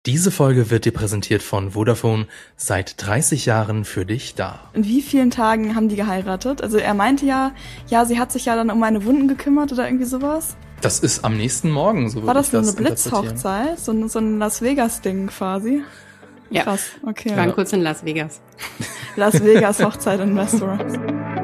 Diese Folge wird dir präsentiert von Vodafone, seit 30 Jahren für dich da. In wie vielen Tagen haben die geheiratet? Also er meinte ja, sie hat sich ja dann um meine Wunden gekümmert oder irgendwie sowas. Das ist am nächsten Morgen, so War würde das ich das so eine Blitzhochzeit? So ein Las Vegas-Ding quasi? Ja, krass, okay. Wir waren kurz in Las Vegas. Las Vegas-Hochzeit in Westeros.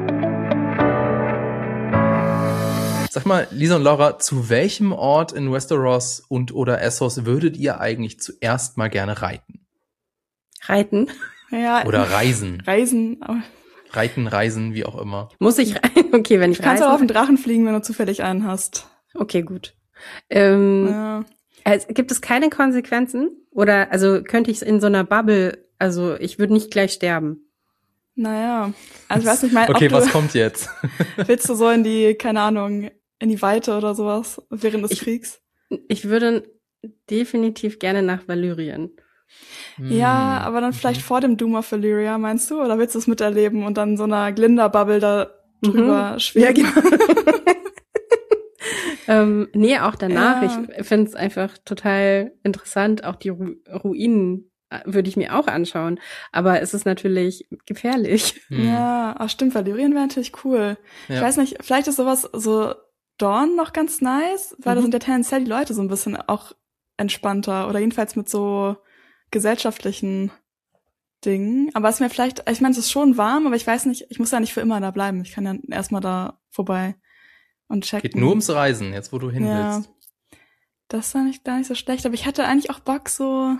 Sag mal, Lisa und Laura, zu welchem Ort in Westeros und oder Essos würdet ihr eigentlich zuerst mal gerne reiten? Reiten? Ja. Oder reisen? Reisen. Reiten, wie auch immer. Muss ich rein? Okay, wenn ich reise. Kannst auch auf den Drachen fliegen, wenn du zufällig einen hast. Okay, gut. Ja. Also, gibt es keine Konsequenzen? Oder, also, könnte ich in so einer Bubble, also, ich würde nicht gleich sterben? Naja, also ich weiß nicht, okay, was kommt jetzt? Willst du so in die, keine Ahnung, in die Weite oder sowas während des Kriegs? Ich würde definitiv gerne nach Valyrien. Ja, aber dann vielleicht vor dem Doom of Valyria, meinst du? Oder willst du es miterleben und dann so einer Glinda-Bubble da drüber schweben? Ja, genau. Nee, auch danach. Ja. Ich finde es einfach total interessant. Auch die Ruinen würde ich mir auch anschauen. Aber es ist natürlich gefährlich. Ja, stimmt, Valyrien wäre natürlich cool. Ja. Ich weiß nicht, vielleicht ist sowas so Dorn noch ganz nice, weil da sind ja tendenziell die Leute so ein bisschen auch entspannter oder jedenfalls mit so gesellschaftlichen Dingen. Aber es ist mir vielleicht, ich meine, es ist schon warm, aber ich weiß nicht, ich muss ja nicht für immer da bleiben. Ich kann ja erstmal da vorbei und checken. Geht nur ums Reisen, jetzt wo du hin willst. Das ist eigentlich gar nicht so schlecht, aber ich hatte eigentlich auch Bock so.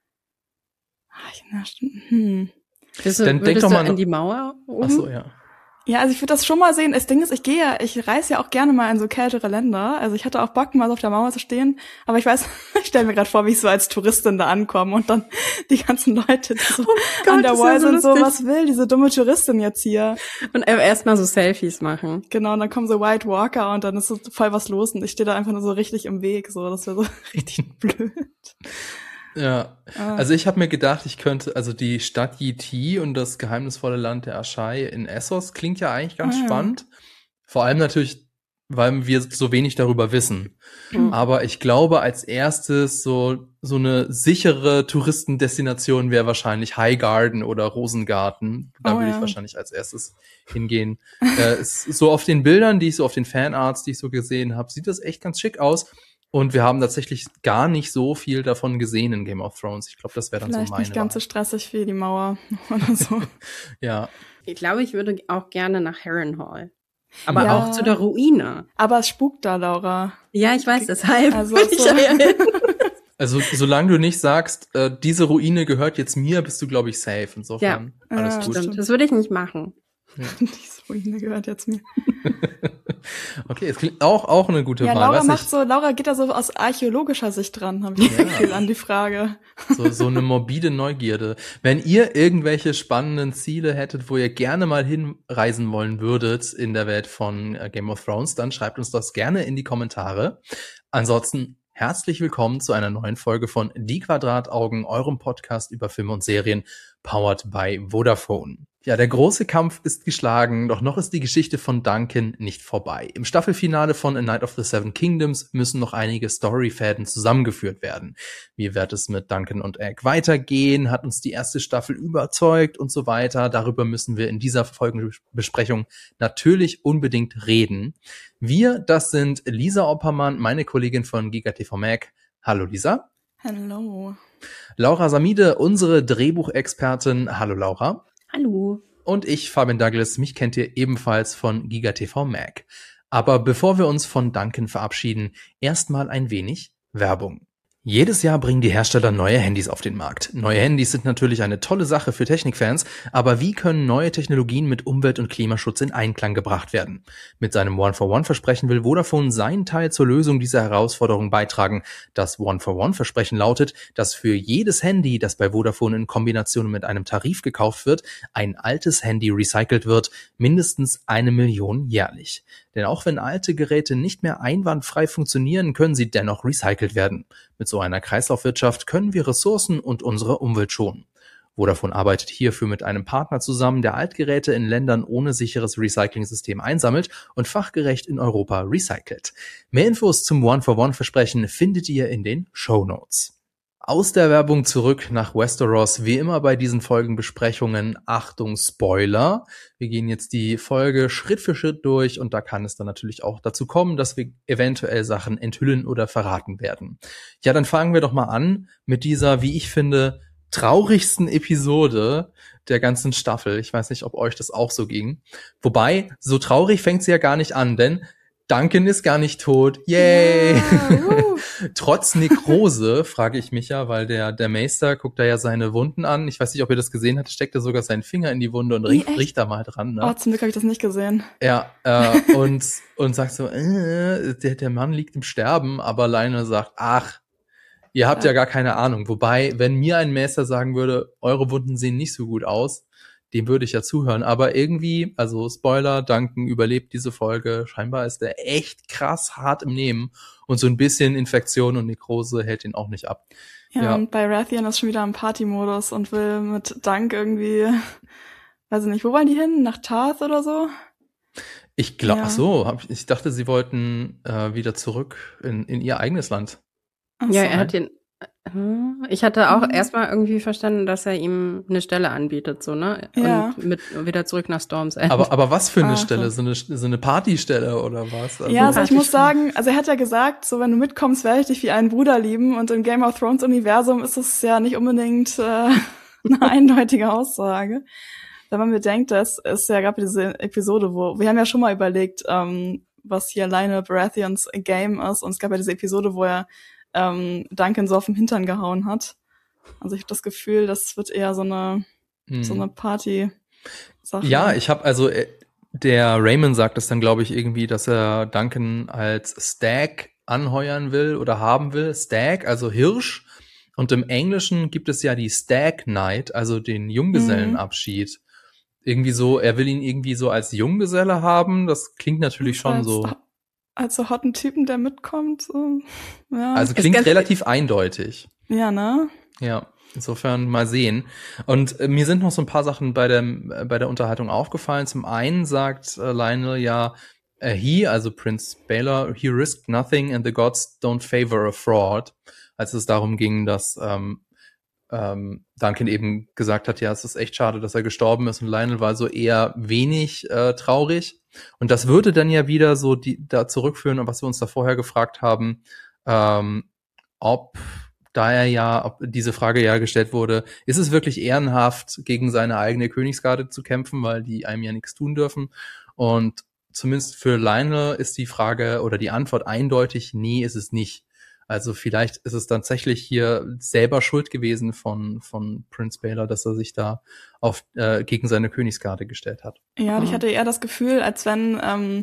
Dann denk doch mal in die Mauer oben? Ach so, ja. Ja, also ich würde das schon mal sehen. Das Ding ist, ich reise ja auch gerne mal in so kältere Länder. Also ich hatte auch Bock, mal so auf der Mauer zu stehen. Aber ich weiß, ich stelle mir gerade vor, wie ich so als Touristin da ankomme und dann die ganzen Leute, die so an der Wall sind, so, was will diese dumme Touristin jetzt hier? Und erstmal so Selfies machen. Genau, und dann kommen so White Walker und dann ist so voll was los und ich stehe da einfach nur so richtig im Weg. So, das wäre so richtig blöd. Ja, also ich habe mir gedacht, ich könnte, also die Stadt Yiti und das geheimnisvolle Land der Aschai in Essos klingt ja eigentlich ganz spannend. Vor allem natürlich, weil wir so wenig darüber wissen. Aber ich glaube, als erstes so eine sichere Touristendestination wäre wahrscheinlich Highgarden oder Rosengarten. Da würde ich wahrscheinlich als erstes hingehen. So auf den Bildern, auf den Fanarts, die ich so gesehen habe, sieht das echt ganz schick aus. Und wir haben tatsächlich gar nicht so viel davon gesehen in Game of Thrones. Ich glaube, das wäre dann vielleicht so meine nicht ganz so stressig wie die Mauer oder so. Ja. Ich glaube, ich würde auch gerne nach Harrenhal. Aber auch zu der Ruine. Aber es spukt da, Laura. Ja, ich weiß, deshalb. Also solange du nicht sagst, diese Ruine gehört jetzt mir, bist du, glaube ich, safe. Insofern alles gut. Stimmt. Das würde ich nicht machen. Ja. Diese Ruine gehört jetzt mir. Okay, es klingt auch eine gute Wahl. Laura geht da so aus archäologischer Sicht dran, habe ich das Gefühl an die Frage. So eine morbide Neugierde. Wenn ihr irgendwelche spannenden Ziele hättet, wo ihr gerne mal hinreisen wollen würdet in der Welt von Game of Thrones, dann schreibt uns das gerne in die Kommentare. Ansonsten herzlich willkommen zu einer neuen Folge von Die Quadrataugen, eurem Podcast über Filme und Serien, powered by Vodafone. Ja, der große Kampf ist geschlagen, doch noch ist die Geschichte von Duncan nicht vorbei. Im Staffelfinale von A Night of the Seven Kingdoms müssen noch einige Storyfäden zusammengeführt werden. Wie wird es mit Duncan und Egg weitergehen? Hat uns die erste Staffel überzeugt und so weiter? Darüber müssen wir in dieser Folgenbesprechung natürlich unbedingt reden. Wir, das sind Lisa Oppermann, meine Kollegin von GigaTV Mag. Hallo Lisa. Hallo. Laura Samide, unsere Drehbuchexpertin. Hallo Laura. Hallo. Und ich, Fabian Douglas, mich kennt ihr ebenfalls von GigaTV Mag. Aber bevor wir uns von Duncan verabschieden, erstmal ein wenig Werbung. Jedes Jahr bringen die Hersteller neue Handys auf den Markt. Neue Handys sind natürlich eine tolle Sache für Technikfans, aber wie können neue Technologien mit Umwelt- und Klimaschutz in Einklang gebracht werden? Mit seinem One-for-One-Versprechen will Vodafone seinen Teil zur Lösung dieser Herausforderung beitragen. Das One-for-One-Versprechen lautet, dass für jedes Handy, das bei Vodafone in Kombination mit einem Tarif gekauft wird, ein altes Handy recycelt wird, mindestens 1 Million jährlich. Denn auch wenn alte Geräte nicht mehr einwandfrei funktionieren, können sie dennoch recycelt werden. Mit so einer Kreislaufwirtschaft können wir Ressourcen und unsere Umwelt schonen. Vodafone arbeitet hierfür mit einem Partner zusammen, der Altgeräte in Ländern ohne sicheres Recycling-System einsammelt und fachgerecht in Europa recycelt. Mehr Infos zum One-for-One-Versprechen findet ihr in den Shownotes. Aus der Werbung zurück nach Westeros. Wie immer bei diesen Folgenbesprechungen, Achtung, Spoiler. Wir gehen jetzt die Folge Schritt für Schritt durch und da kann es dann natürlich auch dazu kommen, dass wir eventuell Sachen enthüllen oder verraten werden. Ja, dann fangen wir doch mal an mit dieser, wie ich finde, traurigsten Episode der ganzen Staffel. Ich weiß nicht, ob euch das auch so ging. Wobei, so traurig fängt sie ja gar nicht an, denn Duncan ist gar nicht tot. Yay! Ja, trotz Nekrose, frage ich mich ja, weil der Maester guckt da ja seine Wunden an. Ich weiß nicht, ob ihr das gesehen habt, steckt er sogar seinen Finger in die Wunde und riecht da mal dran. Ne? Oh, zum Glück habe ich das nicht gesehen. Ja, und sagt so, der Mann liegt im Sterben, aber Lionel sagt, ach, ihr habt ja gar keine Ahnung. Wobei, wenn mir ein Maester sagen würde, eure Wunden sehen nicht so gut aus, dem würde ich ja zuhören. Aber irgendwie, also Spoiler, Duncan überlebt diese Folge. Scheinbar ist er echt krass hart im Nehmen. Und so ein bisschen Infektion und Nekrose hält ihn auch nicht ab. Ja, und bei Rathian ist schon wieder im Party-Modus und will mit Dunk irgendwie, weiß ich nicht, wo wollen die hin? Nach Tarth oder so? Ich glaube, ach so, ich dachte, sie wollten wieder zurück in ihr eigenes Land. Ach ja, so. Er hat den. Ich hatte auch erstmal irgendwie verstanden, dass er ihm eine Stelle anbietet, so, ne? Ja. Und wieder zurück nach Storm's End. Aber was für eine Stelle? So eine Partystelle oder was? Also ja, also ich muss sagen, also er hat ja gesagt, so wenn du mitkommst, werde ich dich wie einen Bruder lieben. Und im Game of Thrones Universum ist es ja nicht unbedingt eine eindeutige Aussage. Wenn man bedenkt, das ist ja gerade diese Episode, wo wir haben ja schon mal überlegt, was hier Lionel Baratheons Game ist. Und es gab ja diese Episode, wo er Duncan so auf den Hintern gehauen hat. Also ich habe das Gefühl, das wird eher so eine Party-Sache. Ja, ich habe der Raymond sagt es dann, glaube ich, irgendwie, dass er Duncan als Stag anheuern will oder haben will. Stag, also Hirsch. Und im Englischen gibt es ja die Stag Night, also den Junggesellenabschied. Irgendwie so, er will ihn irgendwie so als Junggeselle haben. Das klingt natürlich schon so. Als so hotten Typen, der mitkommt. So. Ja. Also klingt relativ eindeutig. Ja, ne? Ja, insofern mal sehen. Und mir sind noch so ein paar Sachen bei der Unterhaltung aufgefallen. Zum einen sagt Lionel ja, also Prince Baelor, he risked nothing and the gods don't favor a fraud. Als es darum ging, dass Duncan eben gesagt hat, ja, es ist echt schade, dass er gestorben ist, und Lionel war so eher wenig traurig. Und das würde dann ja wieder so da zurückführen, was wir uns da vorher gefragt haben, ob diese Frage ja gestellt wurde, ist es wirklich ehrenhaft, gegen seine eigene Königsgarde zu kämpfen, weil die einem ja nichts tun dürfen? Und zumindest für Lionel ist die Frage oder die Antwort eindeutig, nee, ist es nicht. Also vielleicht ist es tatsächlich hier selber Schuld gewesen von Prince Baelor, dass er sich da gegen seine Königsgarde gestellt hat. Ja, ich hatte eher das Gefühl, als wenn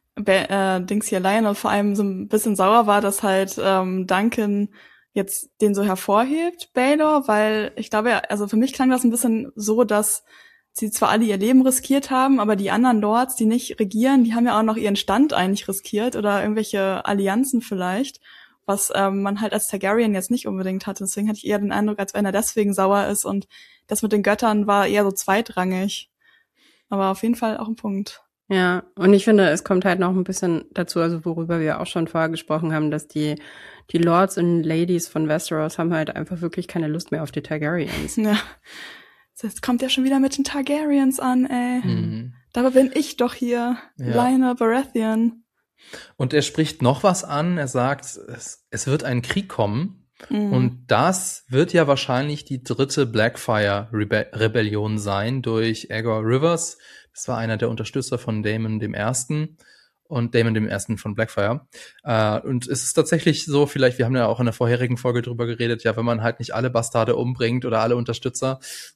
Dings hier Lionel vor allem so ein bisschen sauer war, dass halt Duncan jetzt den so hervorhebt, Baelor, weil ich glaube, also für mich klang das ein bisschen so, dass sie zwar alle ihr Leben riskiert haben, aber die anderen Lords, die nicht regieren, die haben ja auch noch ihren Stand eigentlich riskiert oder irgendwelche Allianzen vielleicht, was man halt als Targaryen jetzt nicht unbedingt hatte. Deswegen hatte ich eher den Eindruck, als wenn er deswegen sauer ist, und das mit den Göttern war eher so zweitrangig. Aber auf jeden Fall auch ein Punkt. Ja, und ich finde, es kommt halt noch ein bisschen dazu, also worüber wir auch schon vorher gesprochen haben, dass die Lords und Ladies von Westeros haben halt einfach wirklich keine Lust mehr auf die Targaryens. Ja, jetzt kommt ja schon wieder mit den Targaryens an, ey. Mhm. Dabei bin ich doch hier, Lionel Baratheon. Und er spricht noch was an, er sagt, es wird ein Krieg kommen, und das wird ja wahrscheinlich die 3. Blackfyre-Rebellion sein durch Aegor Rivers. Das war einer der Unterstützer von Daemon I. und Daemon I. von Blackfyre. Und es ist tatsächlich so, vielleicht, wir haben ja auch in der vorherigen Folge drüber geredet, ja, wenn man halt nicht alle Bastarde umbringt oder alle Unterstützer,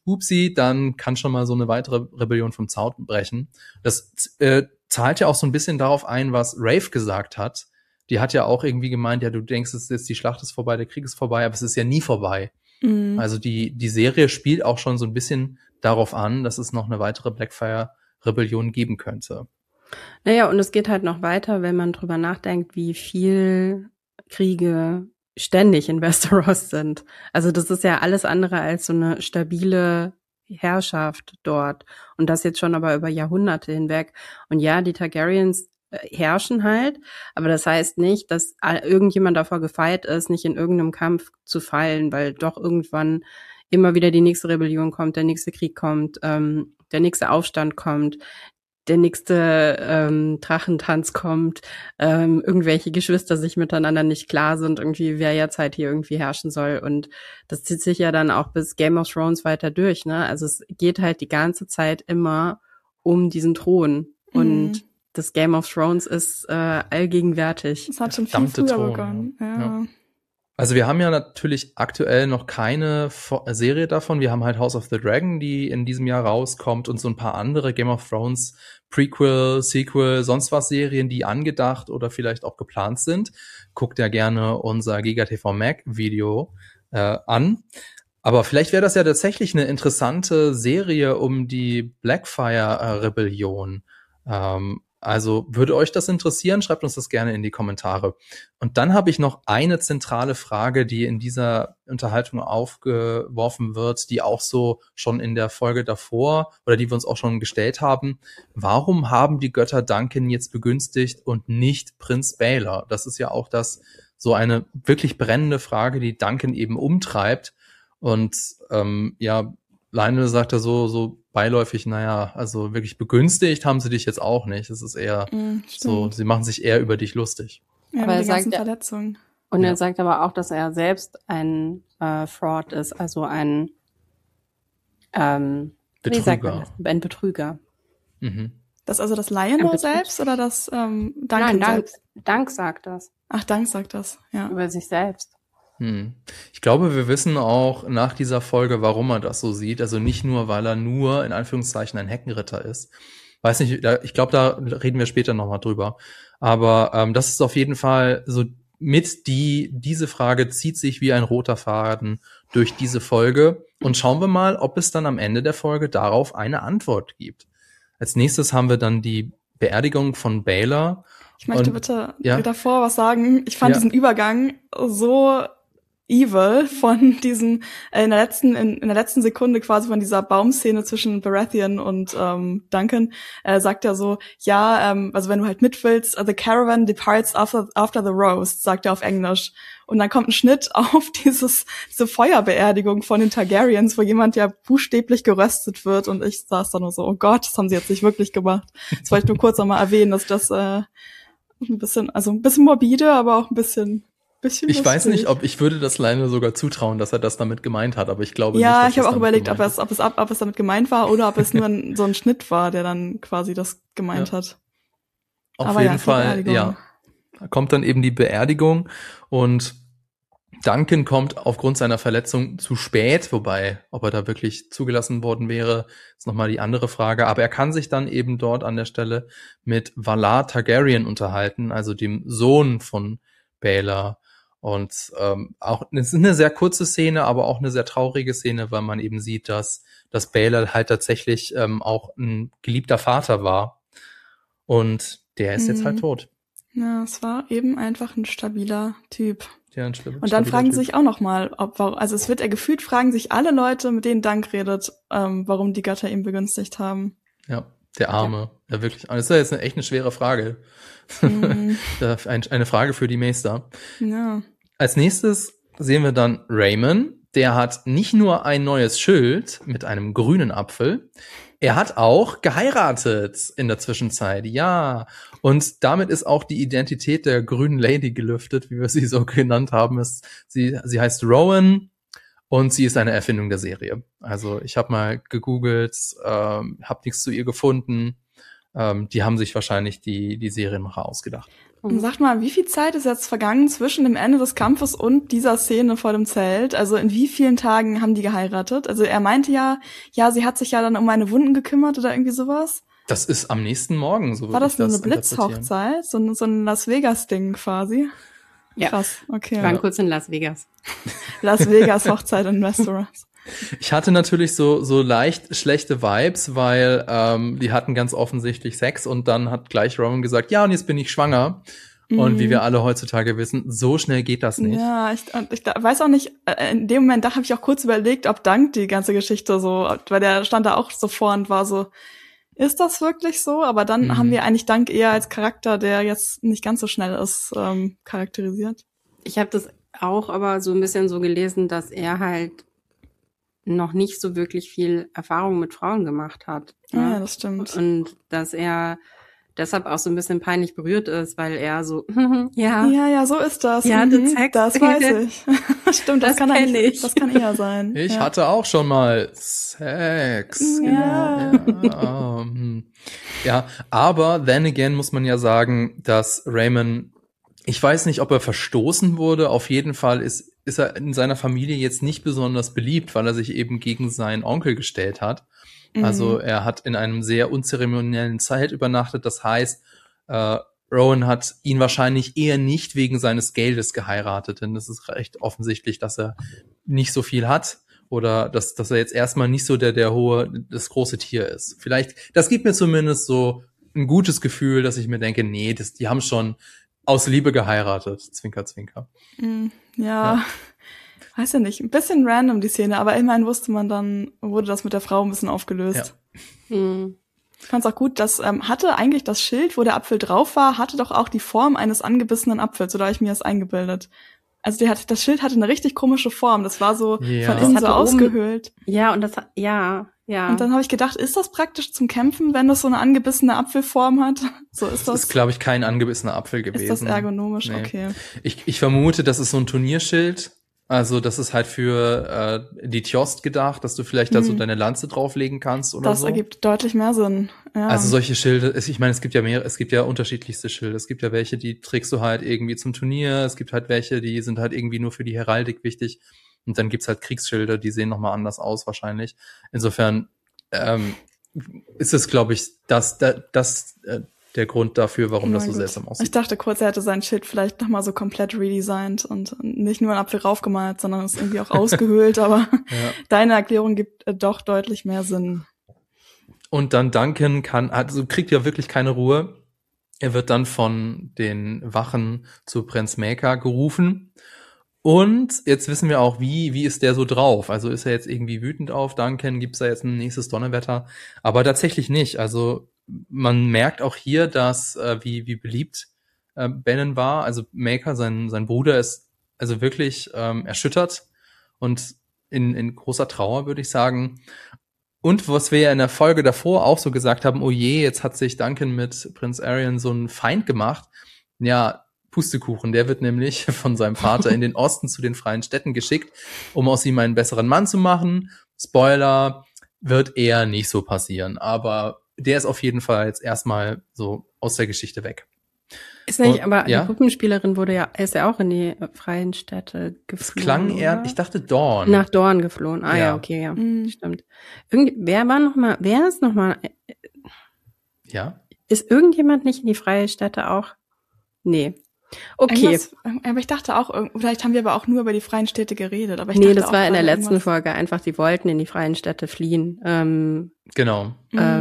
dann kann schon mal so eine weitere Rebellion vom Zaun brechen. Das zahlt ja auch so ein bisschen darauf ein, was Rafe gesagt hat. Die hat ja auch irgendwie gemeint, ja, du denkst, es ist jetzt, die Schlacht ist vorbei, der Krieg ist vorbei, aber es ist ja nie vorbei. Mhm. Also die Serie spielt auch schon so ein bisschen darauf an, dass es noch eine weitere Blackfyre-Rebellion geben könnte. Naja, und es geht halt noch weiter, wenn man drüber nachdenkt, wie viel Kriege ständig in Westeros sind. Also das ist ja alles andere als so eine stabile Herrschaft dort. Und das jetzt schon aber über Jahrhunderte hinweg. Und ja, die Targaryens herrschen halt. Aber das heißt nicht, dass irgendjemand davor gefeit ist, nicht in irgendeinem Kampf zu fallen, weil doch irgendwann immer wieder die nächste Rebellion kommt, der nächste Krieg kommt, der nächste Aufstand kommt, der nächste Drachentanz kommt, irgendwelche Geschwister sich miteinander nicht klar sind, irgendwie wer jetzt halt hier irgendwie herrschen soll. Und das zieht sich ja dann auch bis Game of Thrones weiter durch, ne? Also es geht halt die ganze Zeit immer um diesen Thron. Und das Game of Thrones ist allgegenwärtig. Es hat schon viel früher begonnen. Ja. Also wir haben ja natürlich aktuell noch keine Serie davon. Wir haben halt House of the Dragon, die in diesem Jahr rauskommt, und so ein paar andere Game of Thrones Prequel, Sequel, sonst was Serien, die angedacht oder vielleicht auch geplant sind. Guckt ja gerne unser GigaTV Mac Video an. Aber vielleicht wäre das ja tatsächlich eine interessante Serie um die Blackfyre-Rebellion. Also würde euch das interessieren? Schreibt uns das gerne in die Kommentare. Und dann habe ich noch eine zentrale Frage, die in dieser Unterhaltung aufgeworfen wird, die auch so schon in der Folge davor oder die wir uns auch schon gestellt haben. Warum haben die Götter Duncan jetzt begünstigt und nicht Prinz Baelor? Das ist ja auch so eine wirklich brennende Frage, die Duncan eben umtreibt. Und Lionel sagt ja so beiläufig, naja, also wirklich begünstigt haben sie dich jetzt auch nicht. Es ist eher so, sie machen sich eher über dich lustig. Ja, aber mit den ganzen Verletzungen. Und er sagt aber auch, dass er selbst ein Fraud ist, also ein Betrüger. Wie sagt man das? Ein Betrüger. Mhm. Das also das Lionel selbst oder das Duncan selbst? Dunk sagt das. Ach, Dunk sagt das, ja. Über sich selbst. Ich glaube, wir wissen auch nach dieser Folge, warum er das so sieht. Also nicht nur, weil er nur in Anführungszeichen ein Heckenritter ist. Weiß nicht, ich glaube, da reden wir später nochmal drüber. Aber das ist auf jeden Fall so diese Frage zieht sich wie ein roter Faden durch diese Folge. Und schauen wir mal, ob es dann am Ende der Folge darauf eine Antwort gibt. Als nächstes haben wir dann die Beerdigung von Baelor. Ich möchte bitte davor was sagen. Ich fand diesen Übergang so evil von diesem in der letzten Sekunde quasi von dieser Baumszene zwischen Baratheon und Duncan sagt er so, also wenn du halt mit willst, the caravan departs after the roast, sagt er auf Englisch. Und dann kommt ein Schnitt auf diese Feuerbeerdigung von den Targaryens, wo jemand ja buchstäblich geröstet wird, und ich saß da nur so, oh Gott, das haben sie jetzt nicht wirklich gemacht. Das wollte ich nur kurz nochmal erwähnen, dass das ein bisschen morbide, aber auch ein bisschen ich weiß nicht, ich würde das Lionel sogar zutrauen, dass er das damit gemeint hat, aber ich glaube nicht, dass ich habe auch überlegt, ob es damit gemeint war oder ob es nur so ein Schnitt war, der dann quasi das gemeint hat. Auf jeden Fall, kommt dann eben die Beerdigung und Duncan kommt aufgrund seiner Verletzung zu spät, wobei, ob er da wirklich zugelassen worden wäre, ist nochmal die andere Frage. Aber er kann sich dann eben dort an der Stelle mit Valar Targaryen unterhalten, also dem Sohn von Baelor. Und auch es ist eine sehr kurze Szene, aber auch eine sehr traurige Szene, weil man eben sieht, dass Baelor halt tatsächlich auch ein geliebter Vater war. Und der ist jetzt halt tot. Ja, es war eben einfach ein stabiler Typ. Ja, und dann fragen sie sich auch noch mal, also es wird gefühlt, fragen sich alle Leute, mit denen Dunk redet, warum die Götter ihn begünstigt haben. Ja, der Arme. Ja, wirklich. Das ist ja jetzt echt eine schwere Frage. Eine Frage für die Meister. Ja. Als nächstes sehen wir dann Raymond. Der hat nicht nur ein neues Schild mit einem grünen Apfel, er hat auch geheiratet in der Zwischenzeit, ja. Und damit ist auch die Identität der grünen Lady gelüftet, wie wir sie so genannt haben. Sie heißt Rowan und sie ist eine Erfindung der Serie. Also ich habe mal gegoogelt, habe nichts zu ihr gefunden. Die haben sich wahrscheinlich die Serienmacher ausgedacht. Und sag mal, wie viel Zeit ist jetzt vergangen zwischen dem Ende des Kampfes und dieser Szene vor dem Zelt? Also in wie vielen Tagen haben die geheiratet? Also er meinte ja, sie hat sich ja dann um meine Wunden gekümmert oder irgendwie sowas. Das ist am nächsten Morgen, so. War das eine Blitzhochzeit? So ein Las Vegas-Ding quasi? Ja. Krass, okay. Wir waren kurz in Las Vegas. Las Vegas Hochzeit in Restaurants. Ich hatte natürlich so leicht schlechte Vibes, weil die hatten ganz offensichtlich Sex und dann hat gleich Rowan gesagt, ja, und jetzt bin ich schwanger. Und wie wir alle heutzutage wissen, so schnell geht das nicht. Ja, ich weiß auch nicht, in dem Moment, da habe ich auch kurz überlegt, ob Dunk die ganze Geschichte so, weil der stand da auch so vor und war so, ist das wirklich so? Aber dann haben wir eigentlich Dunk eher als Charakter, der jetzt nicht ganz so schnell ist, charakterisiert. Ich habe das auch aber so ein bisschen so gelesen, dass er halt noch nicht so wirklich viel Erfahrung mit Frauen gemacht hat. Ja, das stimmt. Und dass er deshalb auch so ein bisschen peinlich berührt ist, weil er so, Ja, so ist das. Ja, du Sex. Das weiß ich. Stimmt, das kann eher sein. Ich hatte auch schon mal Sex. Ja. Genau. Ja, aber then again muss man ja sagen, dass Raymond, ich weiß nicht, ob er verstoßen wurde, auf jeden Fall ist er in seiner Familie jetzt nicht besonders beliebt, weil er sich eben gegen seinen Onkel gestellt hat. Also er hat in einem sehr unzeremoniellen Zelt übernachtet. Das heißt, Rowan hat ihn wahrscheinlich eher nicht wegen seines Geldes geheiratet, denn es ist recht offensichtlich, dass er nicht so viel hat oder dass er jetzt erstmal nicht so das große Tier ist. Vielleicht, das gibt mir zumindest so ein gutes Gefühl, dass ich mir denke, nee, die haben schon aus Liebe geheiratet. Zwinker, zwinker. Ja. Weiß ja nicht, ein bisschen random die Szene, aber immerhin wurde das mit der Frau ein bisschen aufgelöst. Ja. Ich fand's auch gut, dass hatte eigentlich das Schild, wo der Apfel drauf war, hatte doch auch die Form eines angebissenen Apfels, oder habe ich mir das eingebildet? Also das Schild hatte eine richtig komische Form, das war so von innen so ausgehöhlt. Ja, und ja. Und dann habe ich gedacht, ist das praktisch zum Kämpfen, wenn das so eine angebissene Apfelform hat? So ist das. Das ist, glaube ich, kein angebissener Apfel gewesen. Ist das ergonomisch? Nee. Okay. Ich vermute, das ist so ein Turnierschild. Also das ist halt für die Tjost gedacht, dass du vielleicht da so deine Lanze drauflegen kannst oder das so. Das ergibt deutlich mehr Sinn. Ja. Also solche Schilde, ich meine, es gibt ja unterschiedlichste Schilde. Es gibt ja welche, die trägst du halt irgendwie zum Turnier. Es gibt halt welche, die sind halt irgendwie nur für die Heraldik wichtig. Und dann gibt's halt Kriegsschilder, die sehen nochmal anders aus wahrscheinlich. Insofern ist es, glaube ich, der Grund dafür, warum das so seltsam aussieht. Ich dachte kurz, er hätte sein Schild vielleicht nochmal so komplett redesigned und nicht nur einen Apfel raufgemalt, sondern es irgendwie auch ausgehöhlt, aber deine Erklärung gibt doch deutlich mehr Sinn. Und dann Duncan kriegt ja wirklich keine Ruhe. Er wird dann von den Wachen zu Prinz Maker gerufen. Und jetzt wissen wir auch, wie ist der so drauf? Also ist er jetzt irgendwie wütend auf Duncan? Gibt's da jetzt ein nächstes Donnerwetter? Aber tatsächlich nicht. Also man merkt auch hier, dass wie beliebt Bannon war. Also Maker, sein Bruder, ist also wirklich erschüttert und in großer Trauer, würde ich sagen. Und was wir ja in der Folge davor auch so gesagt haben, oh je, jetzt hat sich Duncan mit Prinz Arion so einen Feind gemacht. Ja, Pustekuchen, der wird nämlich von seinem Vater in den Osten zu den freien Städten geschickt, um aus ihm einen besseren Mann zu machen. Spoiler, wird eher nicht so passieren, aber der ist auf jeden Fall jetzt erstmal so aus der Geschichte weg. Ist nicht, aber die Puppenspielerin ist ja auch in die freien Städte geflohen. Es klang eher, ich dachte Dorn. Nach Dorn geflohen. Ah ja, okay, ja, stimmt. Wer ist nochmal? Ja? Ist irgendjemand nicht in die freie Städte auch? Nee. Okay. Aber ich dachte auch, vielleicht haben wir aber auch nur über die freien Städte geredet. Aber das war in der letzten Folge einfach, die wollten in die freien Städte fliehen. Genau.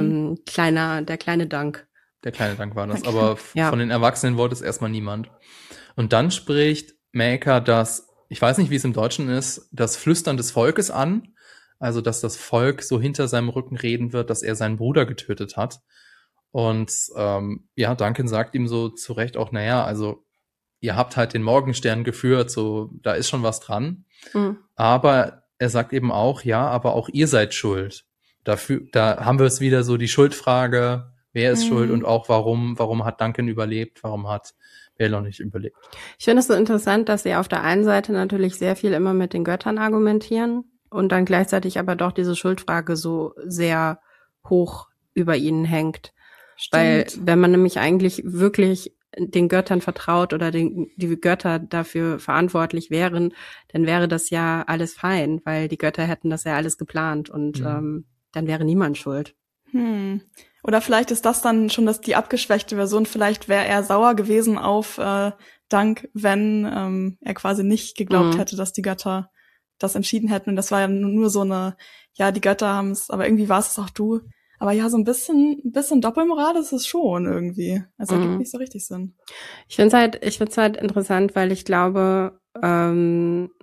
Der kleine Dank. Der kleine Dank war das, aber von den Erwachsenen wollte es erstmal niemand. Und dann spricht Maker ich weiß nicht, wie es im Deutschen ist, das Flüstern des Volkes an. Also, dass das Volk so hinter seinem Rücken reden wird, dass er seinen Bruder getötet hat. Und Duncan sagt ihm so zu Recht auch, also ihr habt halt den Morgenstern geführt, so da ist schon was dran. Aber er sagt eben auch, aber auch ihr seid schuld. Da haben wir es wieder so die Schuldfrage, wer ist schuld und auch warum hat Duncan überlebt, warum hat Baelor nicht überlebt. Ich finde es so interessant, dass sie auf der einen Seite natürlich sehr viel immer mit den Göttern argumentieren und dann gleichzeitig aber doch diese Schuldfrage so sehr hoch über ihnen hängt. Stimmt. Weil wenn man nämlich eigentlich wirklich den Göttern vertraut oder die Götter dafür verantwortlich wären, dann wäre das ja alles fein, weil die Götter hätten das ja alles geplant und dann wäre niemand schuld. Oder vielleicht ist das dann schon die abgeschwächte Version. Vielleicht wäre er sauer gewesen auf Dunk, wenn er quasi nicht geglaubt hätte, dass die Götter das entschieden hätten. Und das war ja nur so die Götter haben es, aber irgendwie war es auch du. Aber so ein bisschen Doppelmoral ist es schon irgendwie. Also ergibt nicht so richtig Sinn. Ich find's halt interessant, weil ich glaube,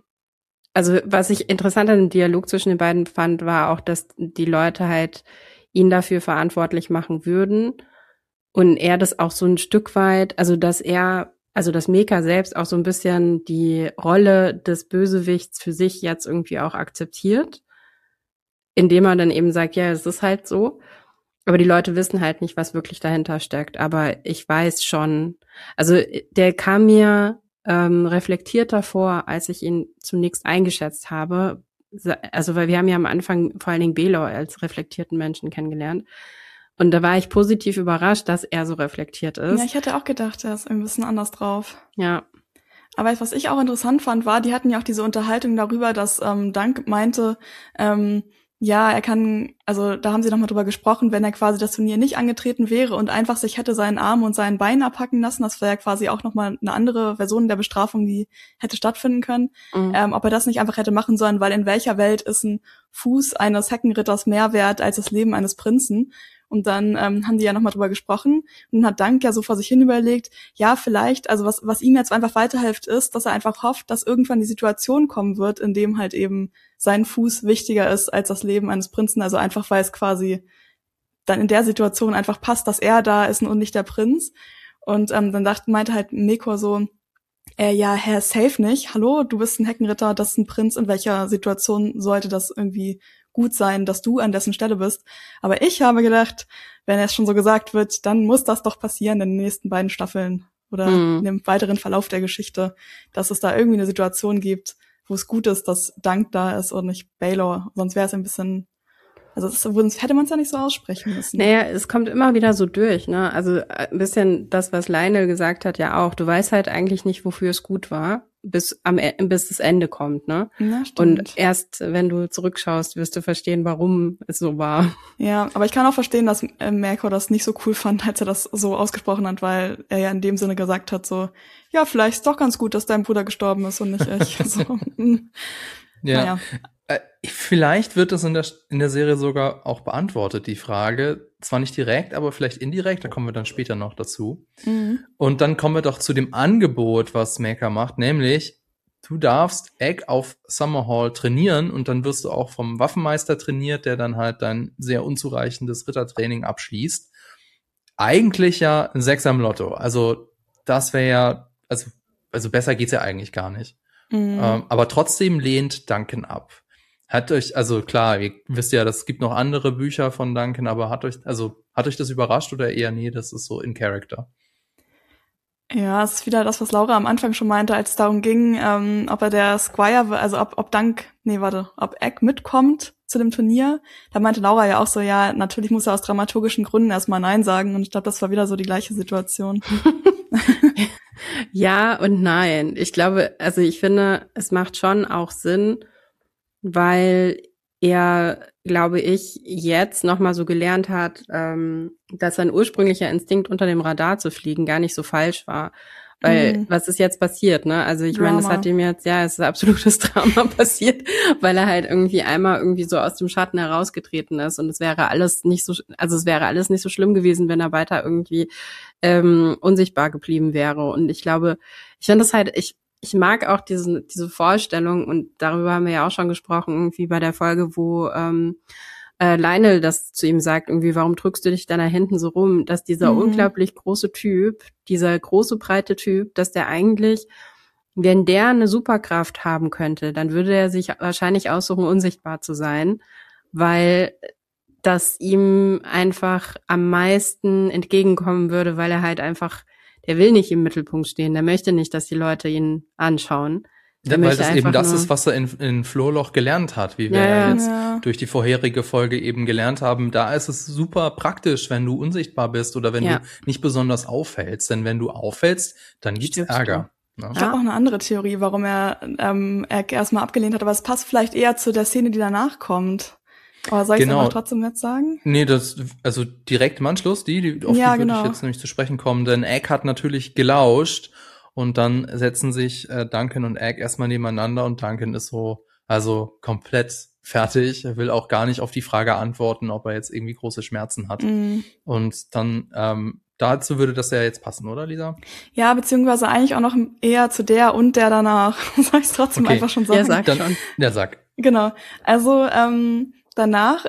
also was ich interessant an dem Dialog zwischen den beiden fand, war auch, dass die Leute halt ihn dafür verantwortlich machen würden und er das auch so ein Stück weit, also dass Meeka selbst auch so ein bisschen die Rolle des Bösewichts für sich jetzt irgendwie auch akzeptiert, indem er dann eben sagt, ja, es ist halt so. Aber die Leute wissen halt nicht, was wirklich dahinter steckt. Aber ich weiß schon, also der kam mir reflektierter vor, als ich ihn zunächst eingeschätzt habe. Also weil wir haben ja am Anfang vor allen Dingen Belor als reflektierten Menschen kennengelernt. Und da war ich positiv überrascht, dass er so reflektiert ist. Ja, ich hätte auch gedacht, er ist ein bisschen anders drauf. Ja. Aber was ich auch interessant fand, war, die hatten ja auch diese Unterhaltung darüber, dass Dunk meinte, ja, er kann, also da haben sie nochmal drüber gesprochen, wenn er quasi das Turnier nicht angetreten wäre und einfach sich hätte seinen Arm und seinen Bein abhacken lassen, das wäre ja quasi auch nochmal eine andere Version der Bestrafung, die hätte stattfinden können, ob er das nicht einfach hätte machen sollen, weil in welcher Welt ist ein Fuß eines Heckenritters mehr wert als das Leben eines Prinzen? Und dann haben die ja nochmal drüber gesprochen und hat Dunk ja so vor sich hin überlegt, ja, vielleicht, also was ihm jetzt einfach weiterhilft, ist, dass er einfach hofft, dass irgendwann die Situation kommen wird, in dem halt eben sein Fuß wichtiger ist als das Leben eines Prinzen, also einfach, weil es quasi dann in der Situation einfach passt, dass er da ist und nicht der Prinz. Und dann meinte halt Mekor so, ja, Herr, safe nicht, hallo, du bist ein Heckenritter, das ist ein Prinz, in welcher Situation sollte das irgendwie gut sein, dass du an dessen Stelle bist. Aber ich habe gedacht, wenn es schon so gesagt wird, dann muss das doch passieren in den nächsten beiden Staffeln oder in dem weiteren Verlauf der Geschichte, dass es da irgendwie eine Situation gibt, wo es gut ist, dass Dunk da ist und nicht Baelor. Sonst wäre es ein bisschen, also sonst hätte man es ja nicht so aussprechen müssen. Naja, es kommt immer wieder so durch, ne? Also ein bisschen das, was Lionel gesagt hat, ja auch. Du weißt halt eigentlich nicht, wofür es gut war, bis das Ende kommt, ne? Ja, stimmt. Und erst, wenn du zurückschaust, wirst du verstehen, warum es so war. Ja, aber ich kann auch verstehen, dass Mekor das nicht so cool fand, als er das so ausgesprochen hat, weil er ja in dem Sinne gesagt hat, so, ja, vielleicht ist doch ganz gut, dass dein Bruder gestorben ist und nicht ich. So. Ja. Naja. Vielleicht wird das in der Serie sogar auch beantwortet, die Frage. Zwar nicht direkt, aber vielleicht indirekt, da kommen wir dann später noch dazu. Und dann kommen wir doch zu dem Angebot, was Meeka macht, nämlich, du darfst Egg auf Summerhall trainieren und dann wirst du auch vom Waffenmeister trainiert, der dann halt dein sehr unzureichendes Rittertraining abschließt. Eigentlich ja ein Sechser im Lotto. Also das wäre ja, also besser geht's ja eigentlich gar nicht. Aber trotzdem lehnt Duncan ab. Hat euch, also klar, ihr wisst ja, es gibt noch andere Bücher von Duncan, aber hat euch das überrascht oder eher nee, das ist so in Character? Ja, es ist wieder das, was Laura am Anfang schon meinte, als es darum ging, ob er der Squire, also ob Egg mitkommt zu dem Turnier. Da meinte Laura ja auch so, ja, natürlich muss er aus dramaturgischen Gründen erstmal Nein sagen und ich glaube, das war wieder so die gleiche Situation. Ja und nein. Ich glaube, also ich finde, es macht schon auch Sinn, weil er, glaube ich, jetzt nochmal so gelernt hat, dass sein ursprünglicher Instinkt, unter dem Radar zu fliegen, gar nicht so falsch war. Weil, was ist jetzt passiert, ne? Also ich meine, das hat ihm jetzt, ja, es ist absolutes Drama passiert, weil er halt irgendwie einmal irgendwie so aus dem Schatten herausgetreten ist und es wäre alles nicht so schlimm gewesen, wenn er weiter irgendwie unsichtbar geblieben wäre. Und ich glaube, ich finde das halt, ich mag auch diese Vorstellung, und darüber haben wir ja auch schon gesprochen, irgendwie bei der Folge, wo Lionel das zu ihm sagt, irgendwie, warum drückst du dich dann da hinten so rum, dass dieser unglaublich große Typ, dieser große, breite Typ, dass der eigentlich, wenn der eine Superkraft haben könnte, dann würde er sich wahrscheinlich aussuchen, unsichtbar zu sein, weil das ihm einfach am meisten entgegenkommen würde, weil er halt einfach, der will nicht im Mittelpunkt stehen, der möchte nicht, dass die Leute ihn anschauen. Ja, weil das eben das ist, was er in Flohloch gelernt hat, wie wir jetzt durch die vorherige Folge eben gelernt haben. Da ist es super praktisch, wenn du unsichtbar bist oder wenn du nicht besonders auffällst. Denn wenn du auffällst, dann gibt's Ärger. Ja. Ich habe auch eine andere Theorie, warum er erstmal abgelehnt hat, aber es passt vielleicht eher zu der Szene, die danach kommt. Aber soll ich es einfach trotzdem jetzt sagen? Nee, also direkt im Anschluss, auf die würde ich jetzt nämlich zu sprechen kommen, denn Egg hat natürlich gelauscht und dann setzen sich Duncan und Egg erstmal nebeneinander und Duncan ist so, also komplett fertig. Er will auch gar nicht auf die Frage antworten, ob er jetzt irgendwie große Schmerzen hat. Und dann, dazu würde das ja jetzt passen, oder Lisa? Ja, beziehungsweise eigentlich auch noch eher zu der und der danach. Soll ich es trotzdem einfach schon sagen? Ja, sag. Ja, sag. Genau. Also, danach,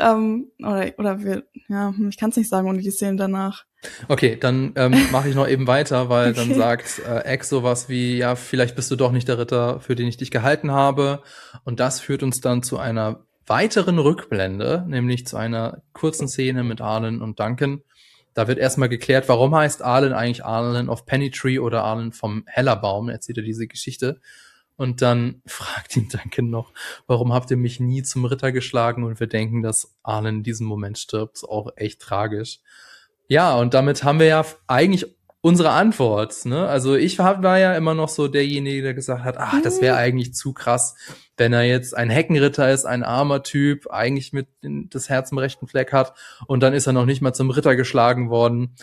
ich kann es nicht sagen ohne die Szene danach. Okay, dann mache ich noch eben weiter, weil dann sagt Egg sowas wie, ja, vielleicht bist du doch nicht der Ritter, für den ich dich gehalten habe. Und das führt uns dann zu einer weiteren Rückblende, nämlich zu einer kurzen Szene mit Arlen und Duncan. Da wird erstmal geklärt, warum heißt Arlen eigentlich Arlen of Pennytree oder Arlen vom Hellerbaum. Er erzählt ja diese Geschichte. Und dann fragt ihn Duncan noch, warum habt ihr mich nie zum Ritter geschlagen? Und wir denken, dass Arlen in diesem Moment stirbt. Ist auch echt tragisch. Ja, und damit haben wir ja eigentlich unsere Antwort, ne? Also ich war ja immer noch so derjenige, der gesagt hat, das wäre eigentlich zu krass, wenn er jetzt ein Heckenritter ist, ein armer Typ, eigentlich mit das Herz im rechten Fleck hat und dann ist er noch nicht mal zum Ritter geschlagen worden.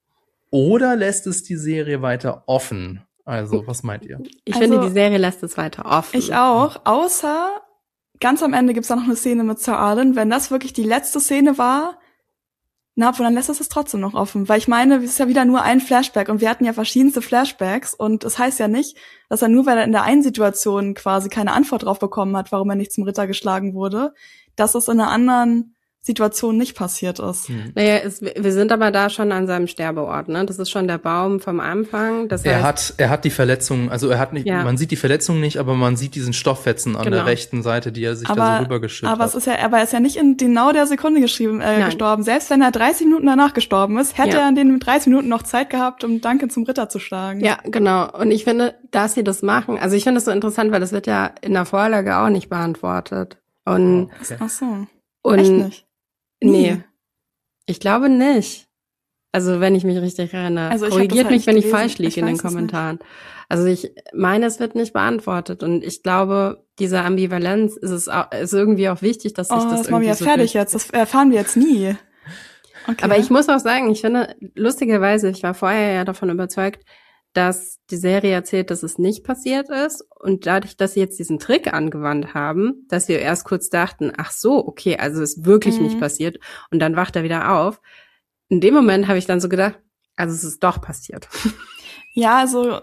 Oder lässt es die Serie weiter offen? Also, was meint ihr? Ich finde, die Serie lässt es weiter offen. Ich auch, außer ganz am Ende gibt's da noch eine Szene mit Sir Arlen. Wenn das wirklich die letzte Szene war, dann lässt es trotzdem noch offen. Weil ich meine, es ist ja wieder nur ein Flashback und wir hatten ja verschiedenste Flashbacks und es heißt ja nicht, dass er nur, weil er in der einen Situation quasi keine Antwort drauf bekommen hat, warum er nicht zum Ritter geschlagen wurde, dass es in einer anderen Situation nicht passiert ist. Naja, wir sind aber da schon an seinem Sterbeort, ne? Das ist schon der Baum vom Anfang. Das heißt, er hat die Verletzung, also er hat nicht, man sieht die Verletzung nicht, aber man sieht diesen Stofffetzen an der rechten Seite, die er sich da so rübergeschüttet hat. Aber er ist ja nicht in genau der Sekunde gestorben. Selbst wenn er 30 Minuten danach gestorben ist, hätte er in den 30 Minuten noch Zeit gehabt, um Duncan zum Ritter zu schlagen. Ja, genau. Und ich finde, dass sie das machen, also ich finde das so interessant, weil das wird ja in der Vorlage auch nicht beantwortet. Und Ach so. Und echt nicht? Nee, ich glaube nicht. Also wenn ich mich richtig erinnere. Also korrigiert mich, wenn ich falsch liege in den weiß es Kommentaren. Also ich meine, es wird nicht beantwortet. Und ich glaube, diese Ambivalenz ist irgendwie auch wichtig, dass sich das irgendwie das machen wir ja so fertig jetzt. Das erfahren wir jetzt nie. Okay. Aber ich muss auch sagen, ich finde, lustigerweise, ich war vorher ja davon überzeugt, dass die Serie erzählt, dass es nicht passiert ist. Und dadurch, dass sie jetzt diesen Trick angewandt haben, dass wir erst kurz dachten, ach so, okay, also ist wirklich nicht passiert. Und dann wacht er wieder auf. In dem Moment habe ich dann so gedacht, also es ist doch passiert. Ja, also,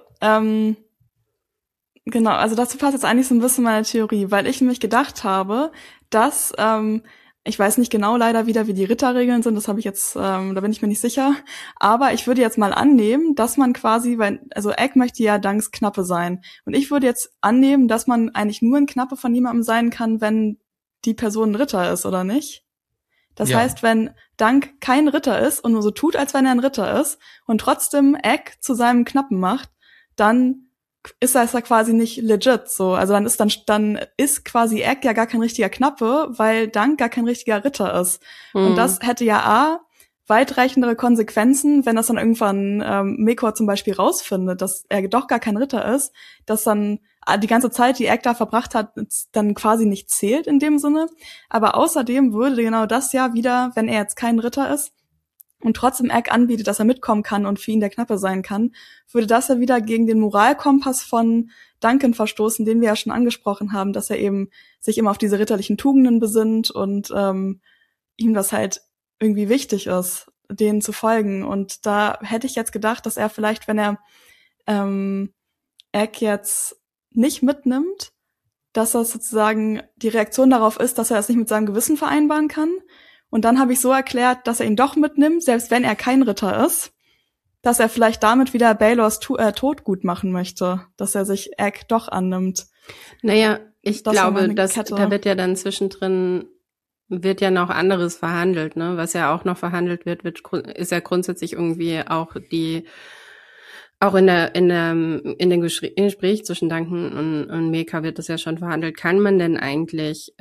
genau, also dazu passt jetzt eigentlich so ein bisschen meine Theorie, weil ich nämlich gedacht habe, dass, ich weiß nicht genau leider wieder, wie die Ritterregeln sind, das habe ich jetzt, da bin ich mir nicht sicher, aber ich würde jetzt mal annehmen, dass man quasi, also Egg möchte ja Dunks Knappe sein und ich würde jetzt annehmen, dass man eigentlich nur ein Knappe von jemandem sein kann, wenn die Person ein Ritter ist, oder nicht? Das heißt, wenn Dunk kein Ritter ist und nur so tut, als wenn er ein Ritter ist und trotzdem Egg zu seinem Knappen macht, dann ist das ja quasi nicht legit so. Also dann ist quasi Egg ja gar kein richtiger Knappe, weil Dunk gar kein richtiger Ritter ist. Und das hätte ja weitreichendere Konsequenzen, wenn das dann irgendwann Mekor zum Beispiel rausfindet, dass er doch gar kein Ritter ist, dass dann die ganze Zeit, die Egg da verbracht hat, dann quasi nicht zählt in dem Sinne. Aber außerdem würde genau das ja wieder, wenn er jetzt kein Ritter ist und trotzdem Egg anbietet, dass er mitkommen kann und für ihn der Knappe sein kann, würde das ja wieder gegen den Moralkompass von Duncan verstoßen, den wir ja schon angesprochen haben, dass er eben sich immer auf diese ritterlichen Tugenden besinnt und ihm das halt irgendwie wichtig ist, denen zu folgen. Und da hätte ich jetzt gedacht, dass er vielleicht, wenn er Egg jetzt nicht mitnimmt, dass das sozusagen die Reaktion darauf ist, dass er es nicht mit seinem Gewissen vereinbaren kann. Und dann habe ich so erklärt, dass er ihn doch mitnimmt, selbst wenn er kein Ritter ist, dass er vielleicht damit wieder Baelors Tod gut machen möchte, dass er sich Egg doch annimmt. Naja, ich glaube, da wird ja dann zwischendrin wird ja noch anderes verhandelt, ne? Was ja auch noch verhandelt wird, ist ja grundsätzlich irgendwie auch in dem Gespräch zwischen Duncan und Mekar wird das ja schon verhandelt. Kann man denn eigentlich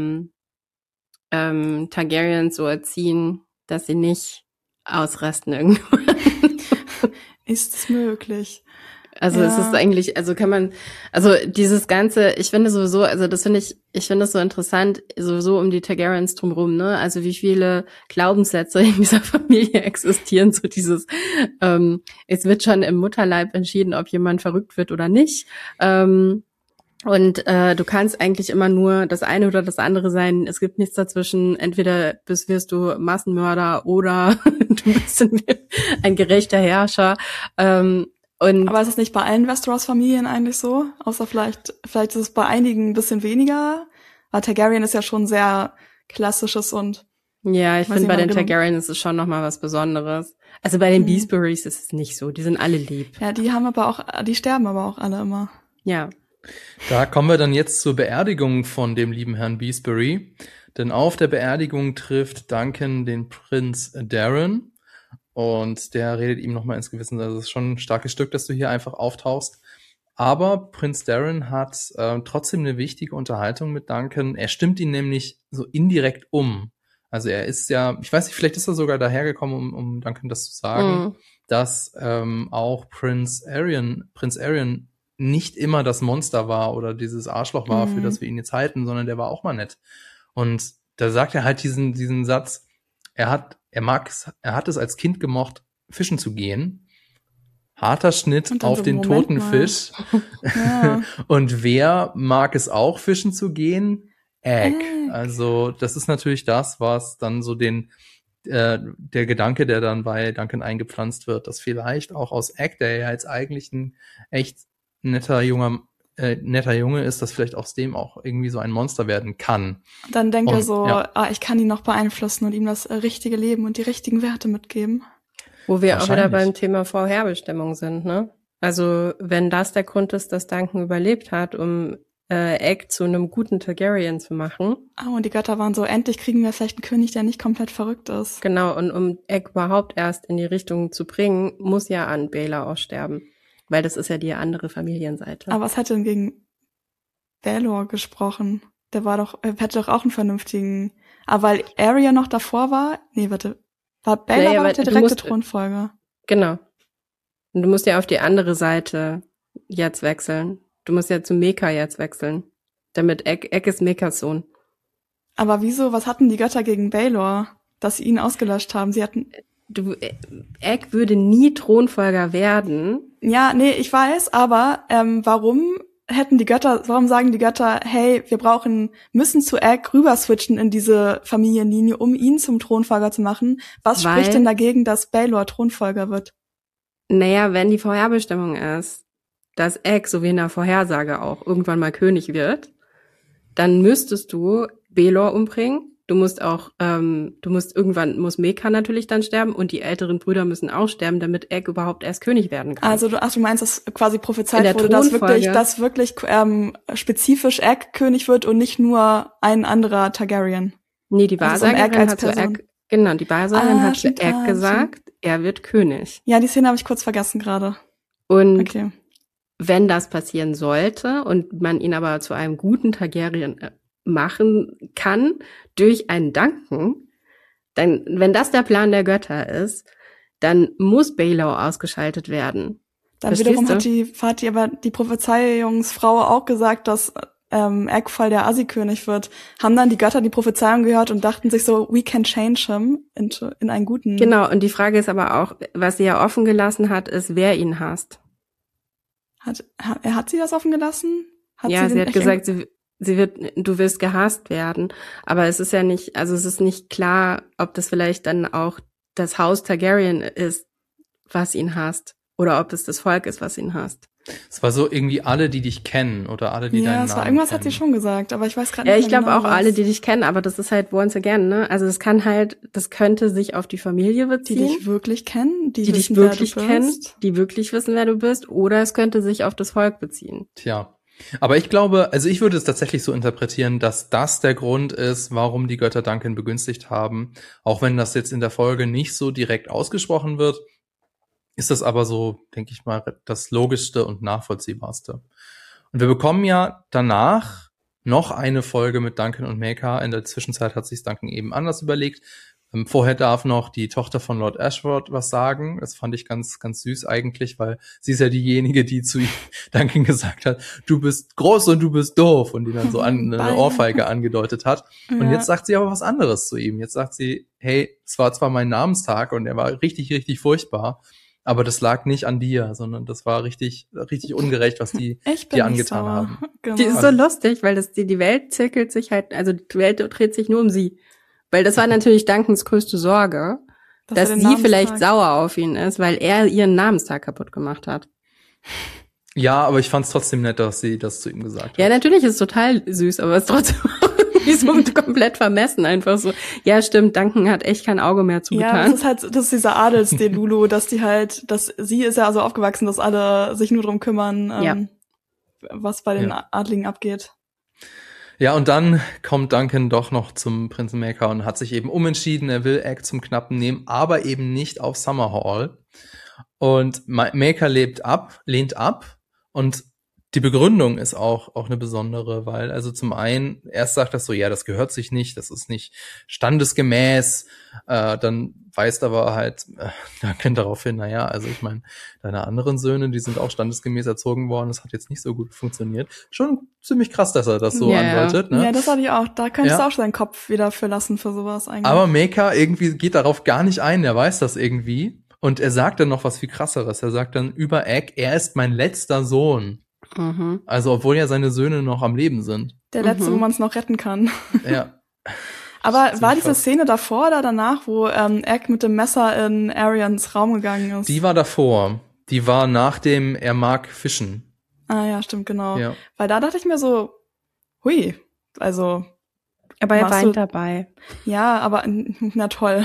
Targaryens so erziehen, dass sie nicht ausrasten irgendwann? Ist es möglich? Also es ist eigentlich, also kann man, also dieses Ganze, ich finde sowieso, also ich finde es so interessant, sowieso um die Targaryens drumherum, ne? Also wie viele Glaubenssätze in dieser Familie existieren, so dieses, es wird schon im Mutterleib entschieden, ob jemand verrückt wird oder nicht. Und du kannst eigentlich immer nur das eine oder das andere sein. Es gibt nichts dazwischen. Entweder wirst du Massenmörder oder du bist ein gerechter Herrscher. Aber ist es nicht bei allen Westeros-Familien eigentlich so? Außer vielleicht ist es bei einigen ein bisschen weniger. Weil Targaryen ist ja schon sehr klassisches und ja, ich finde, bei den genau. Targaryen ist es schon nochmal was Besonderes. Also bei den Beesburys ist es nicht so. Die sind alle lieb. Ja, die sterben aber auch alle immer. Ja. Da kommen wir dann jetzt zur Beerdigung von dem lieben Herrn Beesbury. Denn auf der Beerdigung trifft Duncan den Prinz Darren und der redet ihm nochmal ins Gewissen. Das ist schon ein starkes Stück, dass du hier einfach auftauchst. Aber Prinz Darren hat trotzdem eine wichtige Unterhaltung mit Duncan. Er stimmt ihn nämlich so indirekt um. Also er ist ja, ich weiß nicht, vielleicht ist er sogar dahergekommen, um Duncan das zu sagen, dass auch Prinz Arion nicht immer das Monster war oder dieses Arschloch war, für das wir ihn jetzt halten, sondern der war auch mal nett. Und da sagt er halt diesen Satz, er hat es als Kind gemocht, fischen zu gehen. Harter Schnitt auf den toten Fisch. Ja. Und wer mag es auch, fischen zu gehen? Egg. Also das ist natürlich das, was dann so der Gedanke, der dann bei Duncan eingepflanzt wird, dass vielleicht auch aus Egg, der ja jetzt eigentlich ein echt netter Junge ist, dass vielleicht aus dem auch irgendwie so ein Monster werden kann. Dann denkt er so, ich kann ihn noch beeinflussen und ihm das richtige Leben und die richtigen Werte mitgeben. Wo wir auch wieder beim Thema Vorherbestimmung sind, ne? Also wenn das der Grund ist, dass Duncan überlebt hat, um Egg zu einem guten Targaryen zu machen. Und die Götter waren so, endlich kriegen wir vielleicht einen König, der nicht komplett verrückt ist. Genau, und um Egg überhaupt erst in die Richtung zu bringen, muss ja an Baelor auch sterben. Weil das ist ja die andere Familienseite. Aber was hätte denn gegen Baelor gesprochen? Hätte doch auch einen vernünftigen, aber weil Arya noch davor war, war Baelor der direkte Thronfolger. Genau. Und du musst ja auf die andere Seite jetzt wechseln. Du musst ja zu Meka jetzt wechseln. Damit Egg ist Mekas Sohn. Aber wieso, was hatten die Götter gegen Baelor, dass sie ihn ausgelöscht haben? Egg würde nie Thronfolger werden. Ja, nee, ich weiß, aber warum sagen die Götter, hey, wir müssen zu Egg rüber switchen in diese Familienlinie, um ihn zum Thronfolger zu machen? Was spricht denn dagegen, dass Baelor Thronfolger wird? Naja, wenn die Vorherbestimmung ist, dass Egg, so wie in der Vorhersage auch, irgendwann mal König wird, dann müsstest du Baelor umbringen. Du musst auch, muss Meka natürlich dann sterben und die älteren Brüder müssen auch sterben, damit Egg überhaupt erst König werden kann. Also du meinst, dass quasi prophezeit wurde, dass wirklich spezifisch Egg König wird und nicht nur ein anderer Targaryen. Nee, die Wahrsagerin hat zu Egg, genau, die Wahrsagerin hat zu Egg gesagt, er wird König. Ja, die Szene habe ich kurz vergessen gerade. Und wenn das passieren sollte und man ihn aber zu einem guten Targaryen machen kann durch einen Duncan, dann, wenn das der Plan der Götter ist, dann muss Baelor ausgeschaltet werden. Dann wiederum hat die Prophezeiungsfrau auch gesagt, dass Egg voll der Assi-König wird. Haben dann die Götter die Prophezeiung gehört und dachten sich so, we can change him in einen guten. Genau, und die Frage ist aber auch, was sie ja offen gelassen hat, ist, wer ihn hasst. Hat sie das offen gelassen? Sie hat gesagt, du wirst gehasst werden. Aber es ist ja nicht, also es ist nicht klar, ob das vielleicht dann auch das Haus Targaryen ist, was ihn hasst. Oder ob es das Volk ist, was ihn hasst. Es war so irgendwie alle, die dich kennen oder alle, die deinen Namen kennen. Irgendwas hat sie schon gesagt, aber ich weiß gerade nicht. Ja, ich glaube auch alle, die dich kennen, aber das ist halt once again, ne? Also das könnte sich auf die Familie beziehen. Die dich wirklich kennen, die dich wirklich kennen, die wirklich wissen, wer du bist, oder es könnte sich auf das Volk beziehen. Tja. Aber ich glaube, also ich würde es tatsächlich so interpretieren, dass das der Grund ist, warum die Götter Duncan begünstigt haben. Auch wenn das jetzt in der Folge nicht so direkt ausgesprochen wird, ist das aber so, denke ich mal, das Logischste und Nachvollziehbarste. Und wir bekommen ja danach noch eine Folge mit Duncan und Meka. In der Zwischenzeit hat sich Duncan eben anders überlegt. Vorher darf noch die Tochter von Lord Ashford was sagen. Das fand ich ganz, ganz süß eigentlich, weil sie ist ja diejenige, die zu Duncan gesagt hat, du bist groß und du bist doof, und die dann so eine Ohrfeige angedeutet hat. Ja. Und jetzt sagt sie aber was anderes zu ihm. Jetzt sagt sie, hey, es war zwar mein Namenstag und er war richtig, richtig furchtbar, aber das lag nicht an dir, sondern das war richtig, richtig ungerecht, was die dir angetan haben. Genau. Die ist so lustig, weil die Welt zirkelt sich halt, also die Welt dreht sich nur um sie. Weil das war natürlich Duncans größte Sorge, dass sie vielleicht sauer auf ihn ist, weil er ihren Namenstag kaputt gemacht hat. Ja, aber ich fand's trotzdem nett, dass sie das zu ihm gesagt hat. Ja, natürlich ist es total süß, aber es ist trotzdem Wie so komplett vermessen, einfach so. Ja, stimmt, Duncan hat echt kein Auge mehr zugetan. Ja, das ist dieser Adelsdelulu, dass sie ist ja so aufgewachsen, dass alle sich nur drum kümmern, was bei den Adligen abgeht. Ja, und dann kommt Duncan doch noch zum Prinzen Maker und hat sich eben umentschieden, er will Egg zum Knappen nehmen, aber eben nicht auf Summerhall. Und Maker lehnt ab und die Begründung ist auch eine besondere, weil also zum einen, erst sagt das so, ja, das gehört sich nicht, das ist nicht standesgemäß, dann weist aber halt Duncan darauf hin, naja, also ich meine, deine anderen Söhne, die sind auch standesgemäß erzogen worden, das hat jetzt nicht so gut funktioniert. Schon ziemlich krass, dass er das so andeutet. Ne? Ja, das hatte ich auch, da könntest du auch seinen Kopf wieder für lassen für sowas eigentlich. Aber Maker irgendwie geht darauf gar nicht ein, der weiß das irgendwie und er sagt dann noch was viel krasseres, er sagt dann über Egg, er ist mein letzter Sohn. Mhm. Also obwohl ja seine Söhne noch am Leben sind. Der letzte, wo man es noch retten kann. Ja. Aber war diese Szene davor oder danach, wo Egg mit dem Messer in Arians Raum gegangen ist? Die war davor. Die war nach dem Er mag fischen. Ah ja, stimmt, genau. Ja. Weil da dachte ich mir so, hui, also... Aber er weint dabei. Ja, aber na toll.